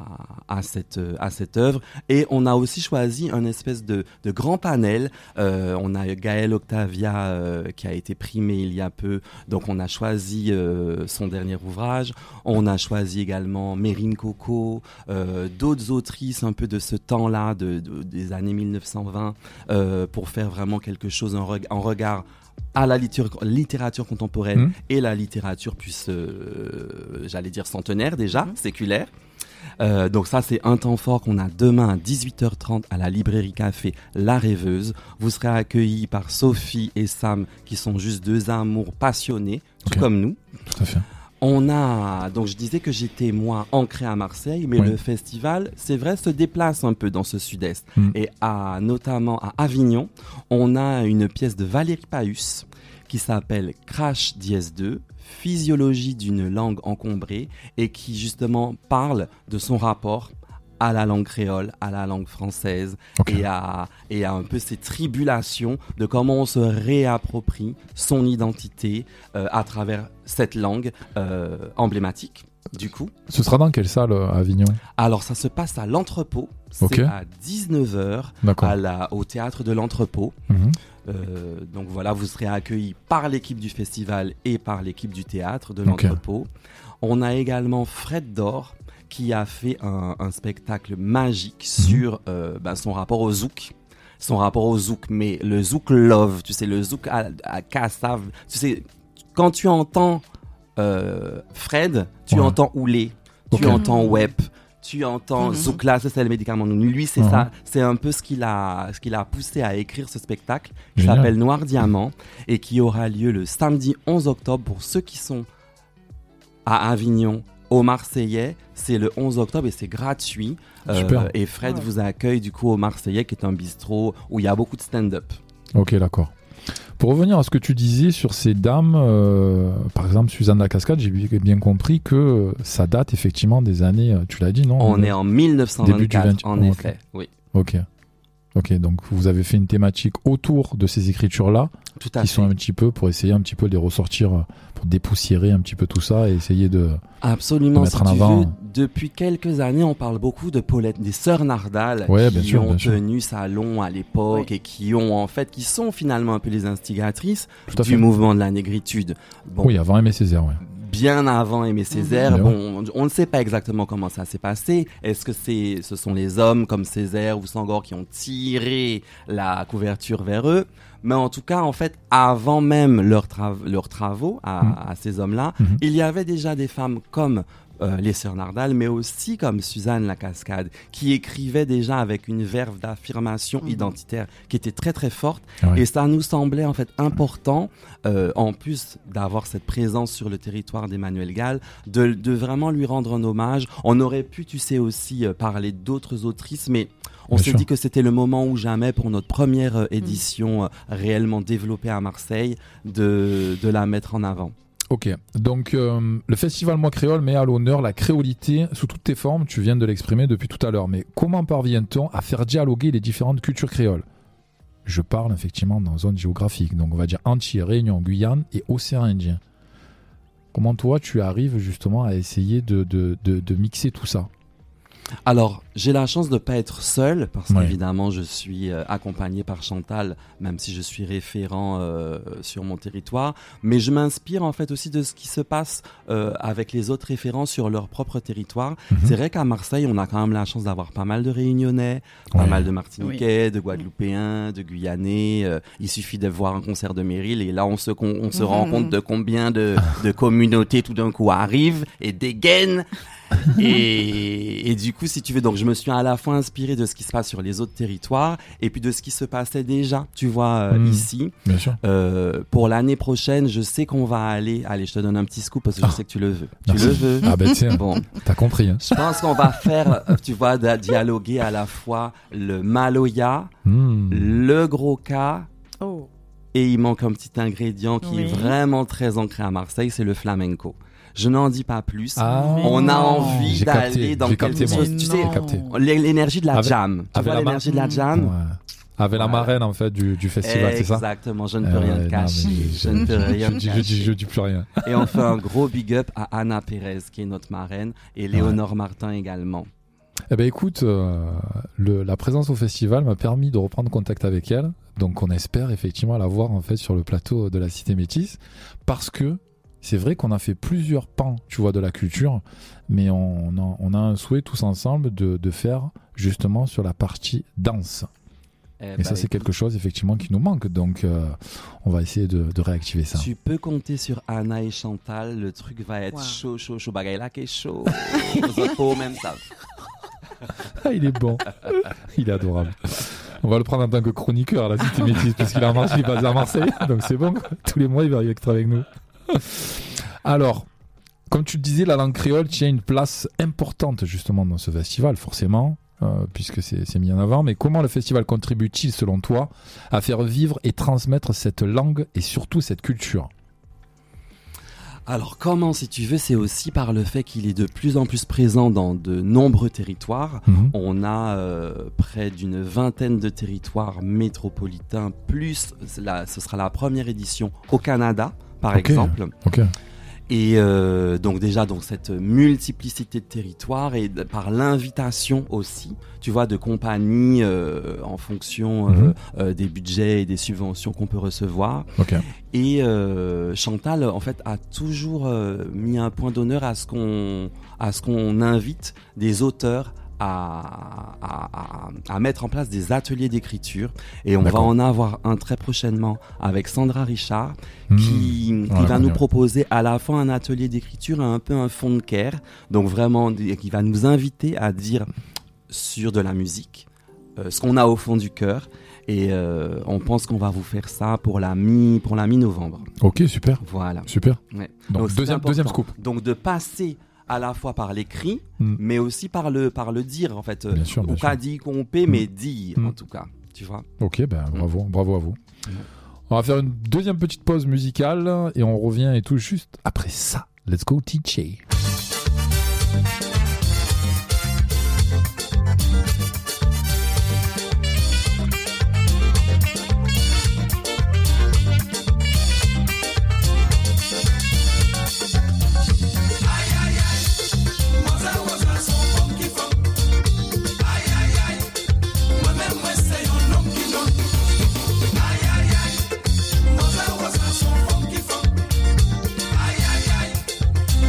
à cette à cette œuvre, et on a aussi choisi un espèce de de grand panel. Euh, on a Gaël Octavia euh, qui a été primé il y a peu, donc on a choisi euh, son dernier ouvrage. On a choisi également Mérine Coco, euh, d'autres autrices un peu de ce temps-là, de, de- des années mille neuf cent vingt, euh, pour faire vraiment quelque chose en, reg- en regard à la littér- littérature contemporaine Mmh. et la littérature plus, euh, j'allais dire centenaire déjà, séculaire. Euh, donc ça, c'est un temps fort qu'on a demain à dix-huit heures trente à la librairie café La Rêveuse. Vous serez accueillis par Sophie et Sam, qui sont juste deux amours passionnés, tout Ok. comme nous. Tout à fait. On a, donc je disais que j'étais moi ancré à Marseille, mais Oui. le festival, c'est vrai, se déplace un peu dans ce sud-est. Mm. Et à, notamment à Avignon, on a une pièce de Valérie Paus qui s'appelle Crash dièse deux, physiologie d'une langue encombrée, et qui justement parle de son rapport à la langue créole, à la langue française, Ok. et, à, et à un peu ces tribulations de comment on se réapproprie son identité euh, à travers cette langue euh, emblématique, du coup. Ce sera dans quelle salle euh, à Avignon? Alors, ça se passe à l'Entrepôt, c'est Ok. à dix-neuf heures, D'accord. à la, au théâtre de l'Entrepôt. Mhm. Euh, donc voilà, vous serez accueillis par l'équipe du festival et par l'équipe du théâtre de Ok. l'Entrepôt. On a également Fred Dor, qui a fait un, un spectacle magique Mhm. sur euh, ben, son rapport au zouk. Son rapport au zouk, mais le zouk love, tu sais, le zouk à, à Kassav. Tu sais, quand tu entends euh, Fred, tu Ouais. entends Oulé, tu Ok. entends Wep, tu entends Mhm. Zoukla, ça c'est le médicament. Lui, c'est Mhm. ça, c'est un peu ce qu'il a, ce qu'il a poussé à écrire ce spectacle qui Génial. s'appelle Noir Diamant et qui aura lieu le samedi onze octobre pour ceux qui sont à Avignon, au Marseillais. C'est le onze octobre et c'est gratuit. Euh, Super. et Fred Ouais. vous accueille du coup au Marseillais, qui est un bistrot où il y a beaucoup de stand-up. Ok, d'accord. Pour revenir à ce que tu disais sur ces dames, euh, par exemple Suzanne Lacascade, j'ai bi- bien compris que ça date effectivement des années, euh, tu l'as dit, non? On Le- est en mille neuf cent début du vingt-quatre, vingt- en oh, ok. effet. Oui, Ok. Ok, donc vous avez fait une thématique autour de ces écritures-là, tout à qui fait. sont un petit peu, pour essayer un petit peu de les ressortir, euh, pour dépoussiérer un petit peu tout ça et essayer de... Absolument, de si mettre en tu avant. veux, depuis quelques années, on parle beaucoup de Paulette, des sœurs Nardal, Ouais, qui bien sûr, ont bien sûr. tenu salon à l'époque Oui. et qui ont en fait, qui sont finalement un peu les instigatrices Tout à du fait. mouvement de la négritude. Bon, Oui, avant Aimé Césaire, ouais. bien avant Aimé Césaire. Mmh. Bon, on, on ne sait pas exactement comment ça s'est passé. Est-ce que c'est, ce sont les hommes comme Césaire ou Senghor qui ont tiré la couverture vers eux? Mais en tout cas, en fait, avant même leurs trav- leurs travaux à, Mmh. à ces hommes-là, Mmh. il y avait déjà des femmes comme euh, les sœurs Nardal, mais aussi comme Suzanne Lacascade, qui écrivait déjà avec une verve d'affirmation Mmh. identitaire qui était très très forte. Ah ouais. Et ça nous semblait en fait important, euh, en plus d'avoir cette présence sur le territoire d'Emmanuel Gall, de, de vraiment lui rendre un hommage. On aurait pu, tu sais, aussi euh, parler d'autres autrices, mais on Bien s'est sûr. dit que c'était le moment ou jamais pour notre première euh, édition euh, réellement développée à Marseille de, de la mettre en avant. Ok, donc euh, le festival Moi Créole met à l'honneur la créolité sous toutes tes formes, tu viens de l'exprimer depuis tout à l'heure, mais comment parvient-on à faire dialoguer les différentes cultures créoles? Je parle effectivement dans zone géographique, donc on va dire Antille, Réunion, Guyane et Océan Indien. Comment toi tu arrives justement à essayer de, de, de, de mixer tout ça? Alors, j'ai la chance de ne pas être seul, parce Ouais. qu'évidemment, je suis euh, accompagné par Chantal, même si je suis référent euh, sur mon territoire. Mais je m'inspire en fait aussi de ce qui se passe euh, avec les autres référents sur leur propre territoire. Mhm. C'est vrai qu'à Marseille, on a quand même la chance d'avoir pas mal de Réunionnais, pas Ouais. mal de Martiniquais, de Guadeloupéens, de Guyanais. Euh, il suffit de voir un concert de Meryl et là, on se, con- on se Mhm. rend compte de combien de, de communautés tout d'un coup arrivent et dégainent. et, et du coup, si tu veux, donc je me suis à la fois inspiré de ce qui se passe sur les autres territoires et puis de ce qui se passait déjà, tu vois, euh, Mmh. ici. Bien sûr. Euh, pour l'année prochaine, je sais qu'on va aller. Allez, je te donne un petit scoop parce que je Ah. sais que tu le veux. Merci. Tu le veux. Ah ben tiens, Bon, t'as compris. Hein. je pense qu'on va faire, euh, tu vois, da- dialoguer à la fois le Maloya, Mmh. le gros cas. Oh. Et il manque un petit ingrédient qui Oui. est vraiment très ancré à Marseille, c'est le flamenco. Je n'en dis pas plus. Ah, On a envie j'ai d'aller capté, dans j'ai quelque capté, moi. chose, tu sais, J'ai capté. l'é- l'énergie de la Avec- jam. Tu avec vois la l'énergie mar- de la jam? Ouais. Avec la Voilà. marraine en fait du, du festival, c'est ça? Exactement, je ne Euh, peux rien ouais, te non, cacher. mais Je ne peux rien je, te dis- je, dis- cacher. je dis plus rien. Et on fait un gros big up à Anna Pérez, qui est notre marraine, et Léonore Martin également. Eh ben écoute, euh, le, la présence au festival m'a permis de reprendre contact avec elle, donc on espère effectivement la voir en fait sur le plateau de la Cité Métisse, parce que c'est vrai qu'on a fait plusieurs pans, tu vois, de la culture, mais on a, on a un souhait tous ensemble de, de faire justement sur la partie danse. Eh Et bah, ça c'est écoute, quelque chose effectivement qui nous manque, donc euh, on va essayer de, de réactiver ça. Tu peux compter sur Anna et Chantal, le truc va être Wow. chaud, chaud, chaud. Bagaille là qui est chaud. Vous autres pas même ça. Ah, il est bon. Il est adorable. On va le prendre en tant que chroniqueur à la Cité Métisse parce qu'il est, à Marseille, il est basé à Marseille. Donc c'est bon. Tous les mois, il va y être avec nous. Alors, comme tu le disais, la langue créole tient une place importante justement dans ce festival, forcément, euh, puisque c'est, c'est mis en avant. Mais comment le festival contribue-t-il, selon toi, à faire vivre et transmettre cette langue et surtout cette culture ? Alors comment, si tu veux, c'est aussi par le fait qu'il est de plus en plus présent dans de nombreux territoires. Mhm. On a euh, près d'une vingtaine de territoires métropolitains, plus la, ce sera la première édition au Canada, par Ok. exemple. Ok. Et euh, donc déjà donc cette multiplicité de territoires et de- par l'invitation aussi, tu vois, de compagnies euh, en fonction euh, Mhm. euh, des budgets et des subventions qu'on peut recevoir. Ok. Et euh, Chantal en fait a toujours euh, mis un point d'honneur à ce qu'on à ce qu'on invite des auteurs à, à, à, à mettre en place des ateliers d'écriture et on D'accord. va en avoir un très prochainement avec Sandra Richard Mmh. qui, qui Ouais, va connu, nous ouais. proposer à la fois un atelier d'écriture et un peu un fond de care, donc vraiment qui va nous inviter à dire sur de la musique euh, ce qu'on a au fond du cœur et euh, on pense qu'on va vous faire ça pour la mi pour la mi-novembre. Ok, super. Voilà. Super. Ouais. Donc, c'est deuxième, important. deuxième scoop. Donc de passer à la fois par l'écrit, Mm. mais aussi par le par le dire en fait. Bien sûr, bien Ou sûr. pas dit qu'on paie, mais dire Mm. en tout cas. Tu vois. Ok, ben bravo, bravo à vous. Mm. On va faire une deuxième petite pause musicale et on revient et tout juste après ça. Let's go D J. Aïe aïe aïe,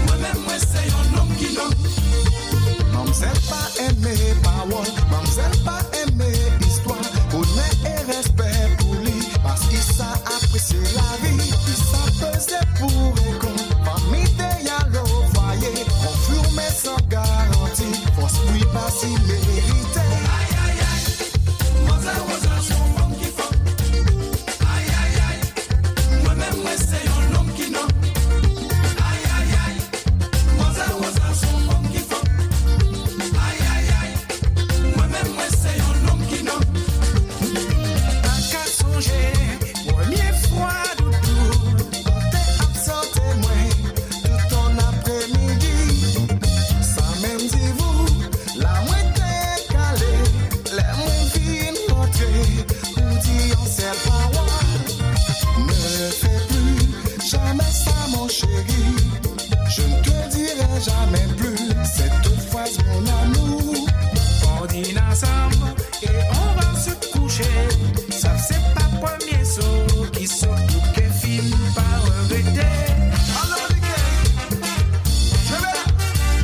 chérie, je ne te dirai jamais plus cette phrase, mon amour. On dîne ensemble et on va se coucher. Ça c'est pas premier saut qui saute tout qui finit par regretter. Alors Mickey, je vais là.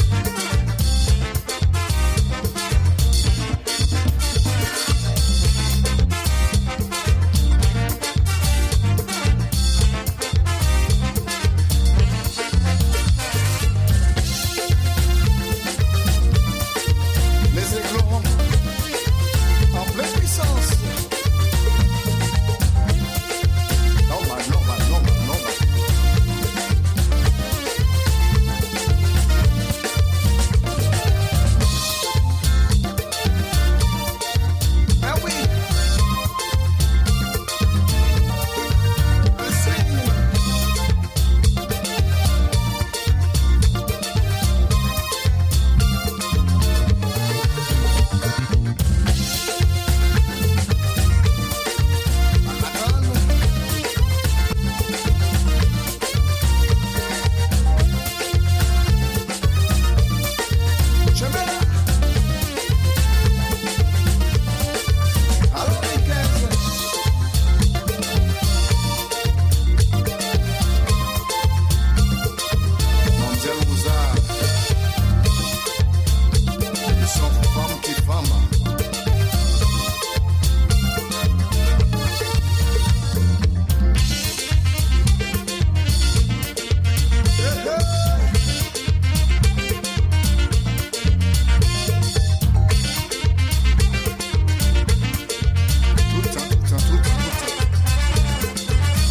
Les aiglons en pleine puissance. Normal, normal, normal, normal. Ben oui. Le signe. Je vais là. Alors Mickey. Mademoiselle Rosa, ils sont femmes qui femmes. Hey, hey. Tout le temps, tout le temps, tout le temps, tout le temps.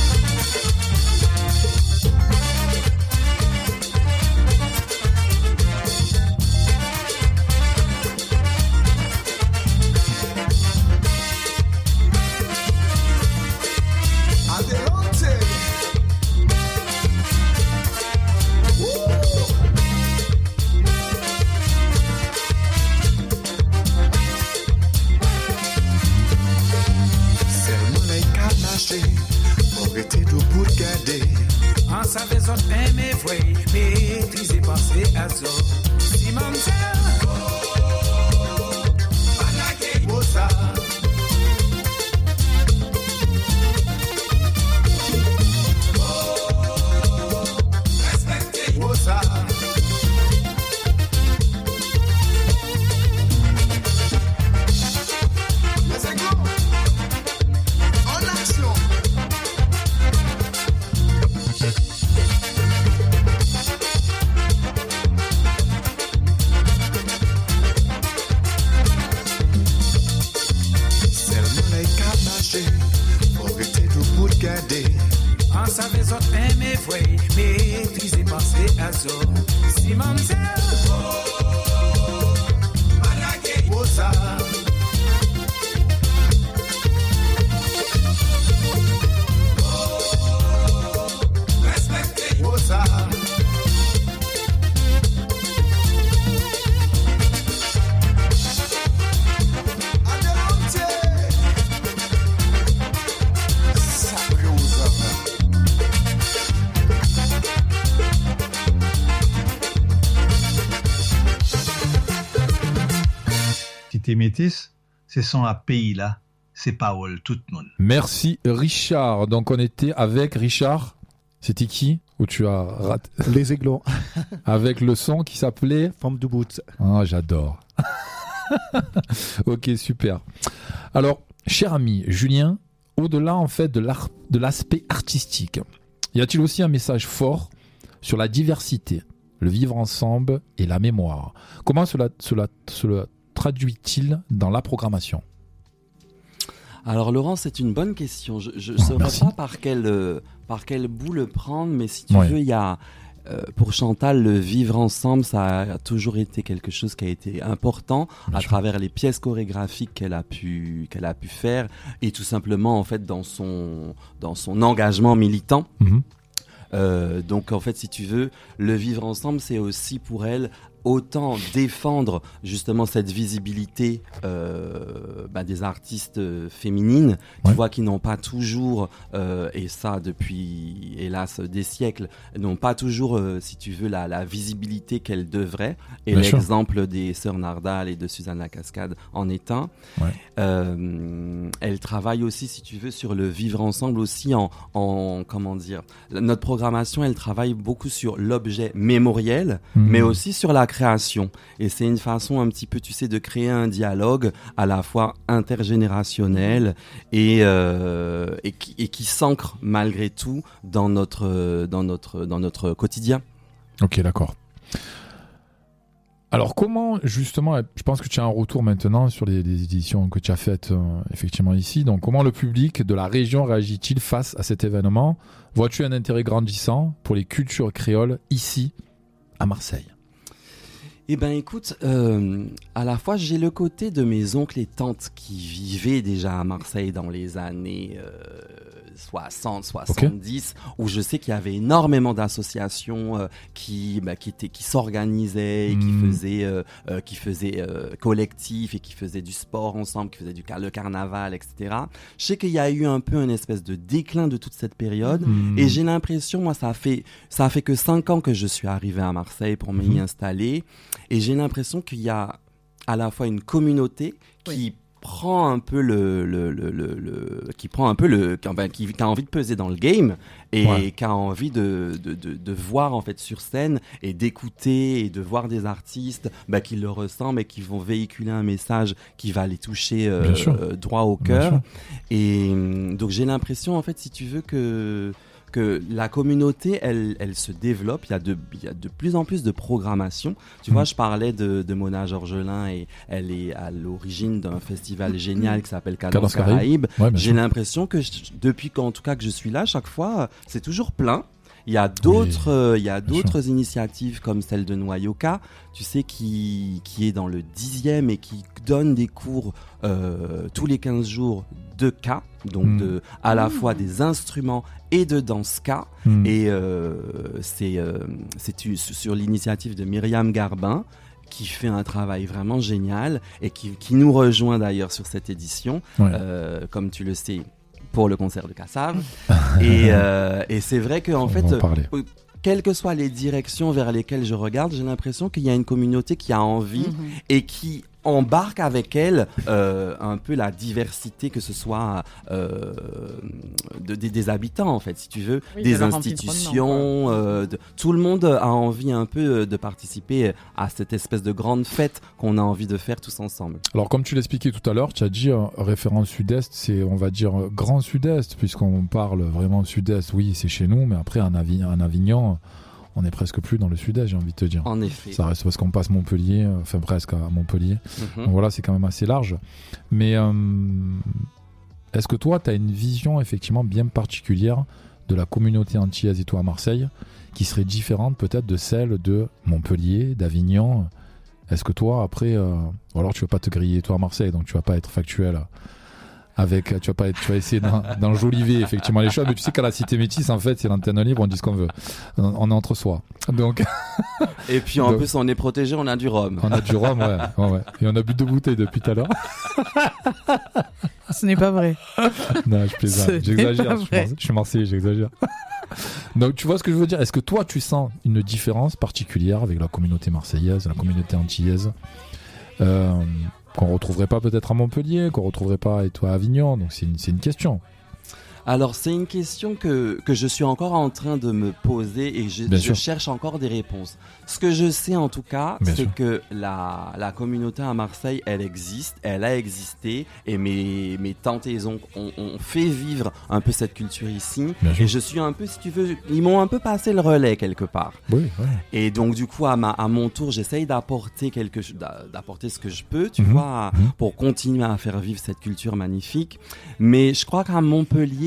Adelante. Woo. Seulement les canachés, faut arrêter de vous regarder. On savait autres aimer vrai, maîtriser penser à ça. Si mademoiselle, Oh ça. Oh ça. Les aiglons en action. Seulement les canachés, faut arrêter de vous regarder. on savait autres aimer vrai, maîtriser penser à ça. Si mademoiselle, Oh ça. Oh ça. Adelante. Sacré aux hommes. Cité Métis, c'est son pays là, c'est parole tout le monde. Merci Richard. Donc on était avec Richard. C'était qui? Ou tu as raté? Les Aiglons. Avec le son qui s'appelait Femme de Boots. Ah, j'adore. Ok, super. Alors, cher ami Julien, au-delà en fait de l'art, de l'aspect artistique, y a-t-il aussi un message fort sur la diversité, le vivre ensemble et la mémoire? Comment cela, cela, cela traduit-il dans la programmation? Alors Laurent, c'est une bonne question. Je ne Oh, saurais merci. pas par quel, euh, par quel bout le prendre, mais si tu Ouais. veux, il y a... euh, pour Chantal, le vivre ensemble, ça a toujours été quelque chose qui a été important à travers les pièces chorégraphiques qu'elle a pu qu'elle a pu faire et tout simplement en fait dans son dans son engagement militant. Mhm. Euh, donc en fait, si tu veux, le vivre ensemble, c'est aussi pour elle autant défendre justement cette visibilité euh, bah, des artistes euh, féminines, tu Ouais. vois, qui n'ont pas toujours, euh, et ça depuis hélas des siècles, n'ont pas toujours, euh, si tu veux, la, la visibilité qu'elles devraient. Et Bien sûr. l'exemple des sœurs Nardal et de Suzanne Lacascade en est un. Ouais. Euh, elle travaille aussi, si tu veux, sur le vivre ensemble aussi en, en comment dire, la- notre programmation, elle travaille beaucoup sur l'objet mémoriel, Mhm. mais aussi sur la création. Et c'est une façon un petit peu, tu sais, de créer un dialogue à la fois intergénérationnel et, euh, et, qui, et qui s'ancre malgré tout dans notre, dans notre, dans notre quotidien. Ok, d'accord. Alors comment justement, je pense que tu as un retour maintenant sur les, les éditions que tu as faites euh, effectivement ici, donc comment le public de la région réagit-il face à cet événement? Vois-tu un intérêt grandissant pour les cultures créoles ici à Marseille? Eh ben écoute, euh, à la fois j'ai le côté de mes oncles et tantes qui vivaient déjà à Marseille dans les années euh, soixante, soixante-dix, où je sais qu'il y avait énormément d'associations euh, qui, bah, qui, étaient, qui s'organisaient, et qui Mhm. faisaient, euh, euh, qui faisaient euh, collectif et qui faisaient du sport ensemble, qui faisaient du car- le carnaval, et cetera. Je sais qu'il y a eu un peu une espèce de déclin de toute cette période, Mhm. et j'ai l'impression, moi ça a fait, ça a fait que cinq ans que je suis arrivé à Marseille pour m'y Mhm. installer. Et j'ai l'impression qu'il y a à la fois une communauté qui prend un peu le, le, le, le, le- qui prend un peu le, qui, enfin, qui, qui a envie de peser dans le game et Ouais. qui a envie de, de, de, de voir en fait sur scène et d'écouter et de voir des artistes bah, qui le ressemblent et qui vont véhiculer un message qui va les toucher euh, Bien sûr. euh, droit au Bien cœur. sûr. Et hum, donc j'ai l'impression en fait, si tu veux, que que la communauté, elle, elle se développe. Il y a de, il y a de plus en plus de programmation. Tu Mhm. vois, je parlais de, de Mona Georgelin et elle est à l'origine d'un festival génial qui s'appelle Cadence, Cadence Caraïbes. Caraïbes. Ouais, bien J'ai sûr. l'impression que je- depuis qu'en tout cas que je suis là, chaque fois, c'est toujours plein. Il y a d'autres, euh, il y a d'autres initiatives comme celle de Noyoka, tu sais, qui, qui est dans le dixième et qui donne des cours euh, tous les quinze jours de K, donc Mm. de, à la fois des instruments et de danse K. Mm. Et euh, c'est euh, c'est u- sur l'initiative de Myriam Garbin, qui fait un travail vraiment génial et qui, qui nous rejoint d'ailleurs sur cette édition, Ouais. euh, comme tu le sais, pour le concert de Cassave. et euh, et c'est vrai qu'en On fait, va en parler. euh, quelles que soient les directions vers lesquelles je regarde, j'ai l'impression qu'il y a une communauté qui a envie Mhm. et qui embarque avec elle euh, un peu la diversité, que ce soit euh, de, des, des habitants en fait, si tu veux, Oui, de des leur institutions, euh, de- tout le monde a envie un peu de participer à cette espèce de grande fête qu'on a envie de faire tous ensemble. Alors comme tu l'expliquais tout à l'heure, tu as dit euh, référence sud-est, c'est on va dire euh, grand sud-est, puisqu'on parle vraiment sud-est, oui c'est chez nous, mais après en, Avi- en Avignon, on est presque plus dans le sud-est, j'ai envie de te dire. En effet. Ça reste parce qu'on passe Montpellier, euh, enfin presque à Montpellier. Mhm. Donc voilà, c'est quand même assez large. Mais euh, est-ce que toi, tu as une vision effectivement bien particulière de la communauté antillaise et toi à Marseille, qui serait différente peut-être de celle de Montpellier, d'Avignon? Est-ce que toi, après, euh, ou alors tu vas pas te griller toi à Marseille, donc tu vas pas être factuel avec, tu vas pas être, tu vas essayer d'en- d'enjoliver effectivement les choses, mais tu sais qu'à la Cité Métisse, en fait, c'est l'antenne libre, on dit ce qu'on veut. On, on est entre soi. Donc, Et puis en Donc- plus on est protégé, on a du rhum. on a du rhum, ouais, ouais, ouais. Et on a bu deux bouteilles depuis tout à l'heure. Ce n'est pas vrai. Non, je plaisante, Ce n'est j'exagère. pas Je suis vrai. Marse- je suis marseillais, j'exagère. Donc, tu vois ce que je veux dire? Est-ce que toi, tu sens une différence particulière avec la communauté marseillaise, la communauté antillaise, euh, qu'on retrouverait pas peut-être à Montpellier, qu'on retrouverait pas et toi à Avignon? Donc, c'est une, c'est une question. Alors c'est une question que, que je suis encore en train de me poser et je, Bien je sûr. cherche encore des réponses. Ce que je sais en tout cas, Bien c'est sûr. que la, la communauté à Marseille, elle existe, elle a existé et mes, mes tantes et oncles ont, ont fait vivre un peu cette culture ici. Bien sûr. Et je suis un peu, si tu veux, ils m'ont un peu passé le relais quelque part. Oui, ouais. Et donc du coup à, ma, à mon tour j'essaye d'apporter quelque chose, d'a- d'apporter ce que je peux, tu Mhm. vois, Mhm. pour continuer à faire vivre cette culture magnifique. Mais je crois qu'à Montpellier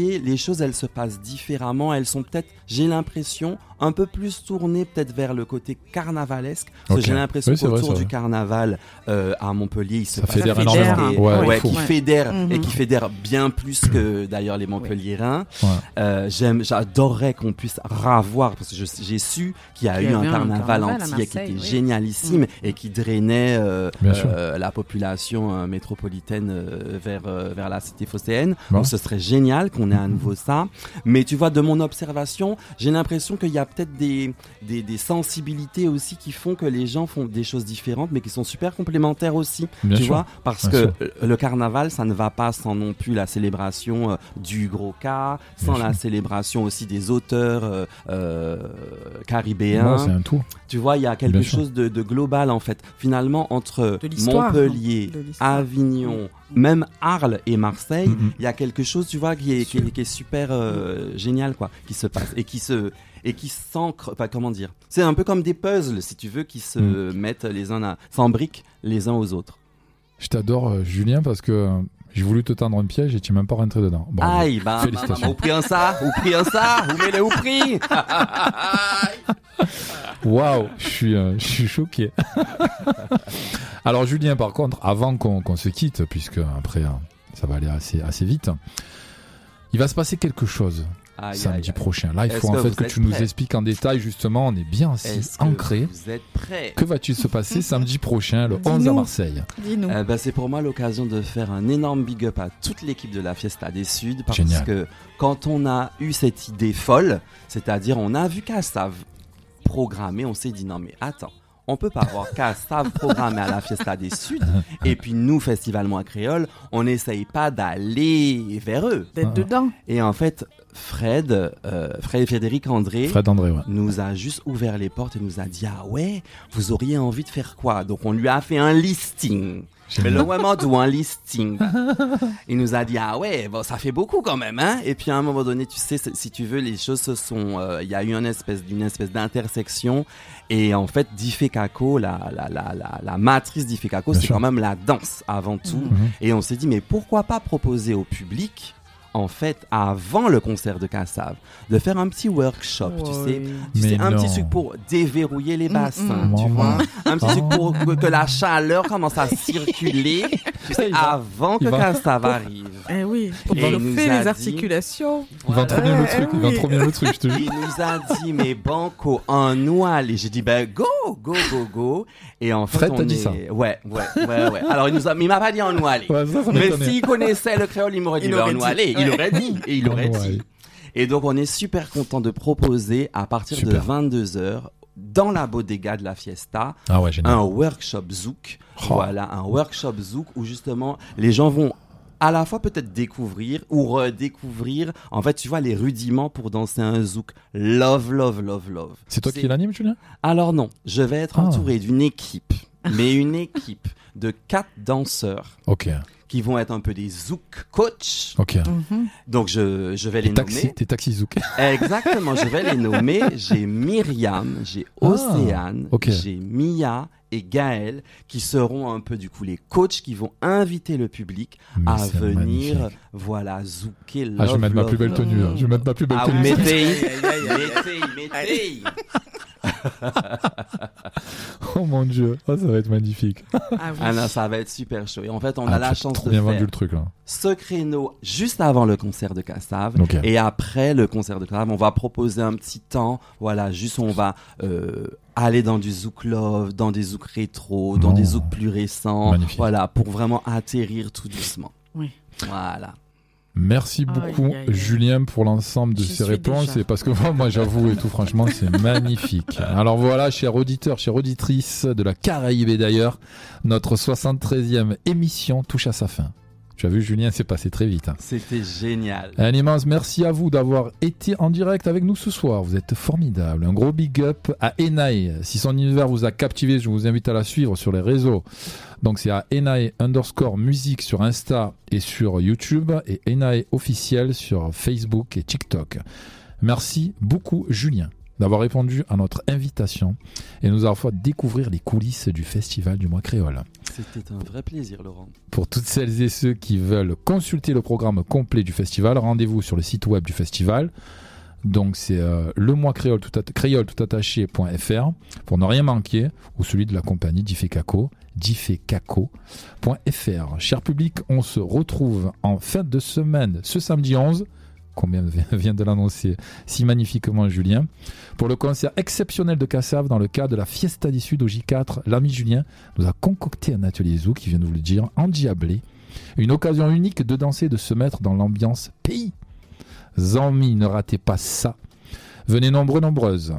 janvier, les choses, elles se passent différemment. Elles sont peut-être, j'ai l'impression, un peu plus tournées peut-être vers le côté carnavalesque. Parce Okay. que j'ai l'impression Oui, c'est qu'autour vrai, c'est du vrai. carnaval euh, à Montpellier, il se Ça passe fédère des énormément. choses qui- Ouais, ouais, il faut. qui Ouais. fédèrent Mhm. et qui fédèrent bien plus que d'ailleurs les Montpelliérains. Ouais. Euh, j'aime, j'adorerais qu'on puisse ravoir parce que je- j'ai su qu'il y a Qu'il y eu un avait un carnaval carnaval à antillais qui Marseille, était oui. génialissime et qui drainait euh, Bien sûr. euh, la population euh, métropolitaine euh, vers euh, vers la cité phocéenne. Bon. Donc ce serait génial qu'on ait à nouveau ça. Mais tu vois, de mon observation, j'ai l'impression qu'il y a peut-être des, des des sensibilités aussi qui font que les gens font des choses différentes, mais qui sont super complémentaires aussi. Bien tu sûr. vois, parce Bien que sûr. euh, le carnaval, ça ne va pas sans non plus la célébration euh, du gros cas, sans Bien la sûr. célébration aussi des auteurs euh, euh, Ouais, caribéens. c'est un tout. Tu vois, il y a quelque Bien sûr. chose de, de global en fait. Finalement, entre De l'histoire, Montpellier, de l'histoire. Avignon, même Arles et Marseille, il Mhm. y a quelque chose, tu vois, qui est, qui est, qui est super euh, génial, quoi, qui se passe et qui se et qui s'ancre. Enfin, comment dire C'est un peu comme des puzzles, si tu veux, qui se Mhm. mettent les uns à s'embriquent les uns aux autres. Je t'adore, euh, Julien, parce que euh, j'ai voulu te tendre un piège et tu n'es même pas rentré dedans. Bravo. Aïe, bah, bah, Félicitations. bah, ou pris un ça, ou pris un ça, ou mettez au prix. Waouh, je suis, euh, je suis choqué. Alors Julien, par contre, avant qu'on qu'on se quitte, puisque après euh, ça va aller assez, assez vite, il va se passer quelque chose Aïe, samedi aïe, aïe. prochain. Là, il Est-ce faut en que fait vous que êtes tu nous prêts expliques en détail, justement, on est bien assis, Est-ce que ancré. vous êtes prêts? Que va-t-il se passer samedi prochain, le onze à Dis-nous. Marseille? Dis-nous. Euh, bah, c'est pour moi l'occasion de faire un énorme big up à toute l'équipe de la Fiesta des Suds parce Génial. que quand on a eu cette idée folle, c'est-à-dire on a vu Kassav programmer, on s'est dit non mais attends, on peut pas avoir Kassav programmé à la Fiesta des Suds et puis nous, Festival Moi Créole, on n'essaye pas d'aller vers eux. D'être Ah. dedans. Et en fait, Fred, euh, Fred Frédéric André, Fred André, ouais. nous a juste ouvert les portes et nous a dit ah ouais, vous auriez envie de faire quoi? Donc on lui a fait un listing. Mais le vraiment ou un listing. Il nous a dit ah ouais, bon ça fait beaucoup quand même hein. Et puis à un moment donné, tu sais, si tu veux, les choses se sont, il euh, y a eu une espèce d'une espèce d'intersection et en fait, Difekako, la la la la, la matrice Difekako, c'est sûr. quand même la danse avant tout. Mhm. Et on s'est dit mais pourquoi pas proposer au public en fait, avant le concert de Kassav, de faire un petit workshop, tu sais, tu Mais sais un non. petit truc pour déverrouiller les bassins, mm. tu Maman. vois, un petit Ah. truc pour que, que la chaleur commence à circuler, tu sais, Il va- avant que il va- Kassav arrive. Eh oui, pour Et il nous chauffer a les dit- articulations. Il va trop bien le Eh truc, il va oui. trop bien le truc, je te jure. Il nous a dit, mais banco, en nous aller. J'ai dit, ben, go, go, go, go. Et en fait, Fred on t'a dit est... ça. Ouais, ouais, ouais, ouais. Alors, il nous a, mais il m'a pas dit en nous aller. Ouais, ça, ça Mais m'étonnait. s'il connaissait le créole, il m'aurait dit, Il ben, aurait en nous dit. aller. Il Ouais. aurait dit. Et il En aurait nous dit. aller. Et donc, on est super content de proposer à partir de Super. vingt-deux heures, dans la bodega de la Fiesta, Ah ouais, génial. un workshop zouk. Oh. Voilà, un workshop zouk où justement, les gens vont à la fois peut-être découvrir ou redécouvrir, en fait, tu vois, les rudiments pour danser un zouk. Love, love, love, love. C'est toi C'est- qui l'anime, Julien? Alors non, je vais être Ah. entouré d'une équipe, mais une équipe de quatre danseurs Ok, qui vont être un peu des zouk coach. ok. Mhm. Donc je, je vais les T'es taxi, nommer. t'es taxi zouk. Exactement, je vais les nommer. J'ai Myriam, j'ai Ah, Océane, ok. j'ai Mia et Gaël qui seront un peu du coup les coachs qui vont inviter le public Mais à c'est venir, magnifique. voilà, zouker. Ah, je vais love, mettre ma love, plus belle love. tenue. hein. Je vais mettre ma plus belle Ah, tenue. mettez, Aïe, aïe, aïe, aïe. mettez, mettez. Oh mon dieu, ah, ça va être magnifique. Ah oui. Ah non, ça va être super chaud. Et en fait, on Ah, a la t'as chance trop de bien faire vendu le truc là. ce créneau juste avant le concert de Kassav. Ok. Et après le concert de Kassav, on va proposer un petit temps. Voilà, juste on va euh, aller dans du zouk love, dans des zouk rétro, dans Non. des zouk plus récents. Magnifique. Voilà, pour vraiment atterrir tout doucement. Oui. Voilà. Merci Aïe, beaucoup, aïe, aïe. Julien, pour l'ensemble de J'y ces suis réponses. déjà. Et parce que moi, moi, j'avoue et tout, franchement, c'est magnifique. Alors voilà, chers auditeurs, chères auditrices de la Caraïbe et d'ailleurs, notre soixante-treizième émission touche à sa fin. Tu as vu, Julien, c'est passé très vite. hein. C'était génial. Un immense merci à vous d'avoir été en direct avec nous ce soir. Vous êtes formidables. Un gros big up à Enaï. Si son univers vous a captivé, je vous invite à la suivre sur les réseaux. Donc c'est à Enaï underscore musique sur Insta et sur YouTube et Enaï officiel sur Facebook et TikTok. Merci beaucoup, Julien. d'avoir répondu à notre invitation et nous avoir fait découvrir les coulisses du Festival du mois créole. C'était un vrai plaisir, Laurent. Pour toutes celles et ceux qui veulent consulter le programme complet du festival, rendez-vous sur le site web du festival. Donc c'est euh, le mois créole tout, at- créole tout attaché point f r pour ne rien manquer, ou celui de la compagnie Difecaco, difecaco point f r. Cher public, on se retrouve en fin de semaine ce samedi onze, combien vient de l'annoncer si magnifiquement Julien, pour le concert exceptionnel de Kassav dans le cadre de la Fiesta du Sud au J quatre. L'ami Julien nous a concocté un atelier zouk, qui vient de vous le dire, endiablé, une occasion unique de danser et de se mettre dans l'ambiance pays. Zami, ne ratez pas ça. Venez nombreux, nombreuses.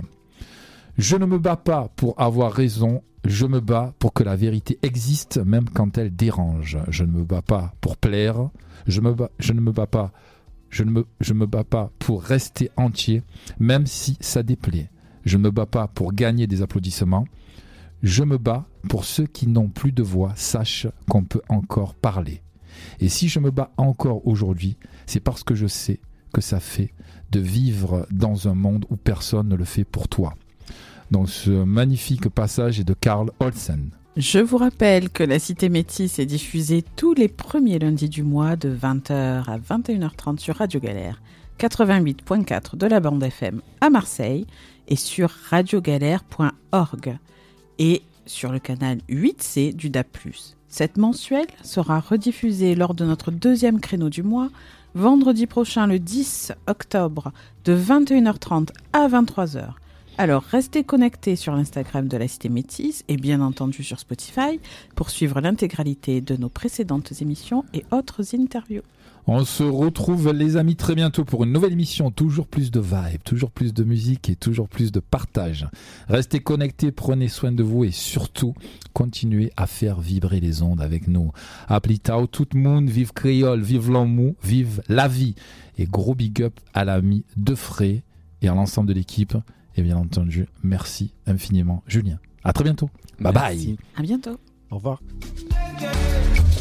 Je ne me bats pas pour avoir raison, je me bats pour que la vérité existe même quand elle dérange. Je ne me bats pas pour plaire, je, me bats, je ne me bats pas, je ne me, je me bats pas pour rester entier, même si ça déplaît. Je ne me bats pas pour gagner des applaudissements, je me bats pour ceux qui n'ont plus de voix sachent qu'on peut encore parler. Et si je me bats encore aujourd'hui, c'est parce que je sais que ça fait de vivre dans un monde où personne ne le fait pour toi. Donc ce magnifique passage est de Carl Olsen. Je vous rappelle que la Cité Métisse est diffusée tous les premiers lundis du mois de vingt heures à vingt et une heures trente sur Radio Galère, quatre-vingt-huit point quatre de la bande F M à Marseille et sur radio galère point org et sur le canal huit C du D A B plus. Cette mensuelle sera rediffusée lors de notre deuxième créneau du mois, vendredi prochain le dix octobre de vingt et une heures trente à vingt-trois heures. Alors restez connectés sur l'Instagram de la Cité Métisse et bien entendu sur Spotify pour suivre l'intégralité de nos précédentes émissions et autres interviews. On se retrouve les amis très bientôt pour une nouvelle émission, toujours plus de vibes, toujours plus de musique et toujours plus de partage. Restez connectés, prenez soin de vous et surtout continuez à faire vibrer les ondes avec nous. Appli tao tout le monde, vive créole, vive l'amour, vive la vie et gros big up à l'ami Defray et à l'ensemble de l'équipe et bien entendu merci infiniment Julien. À très bientôt. Bye Merci. bye. À bientôt. Au revoir. Yeah.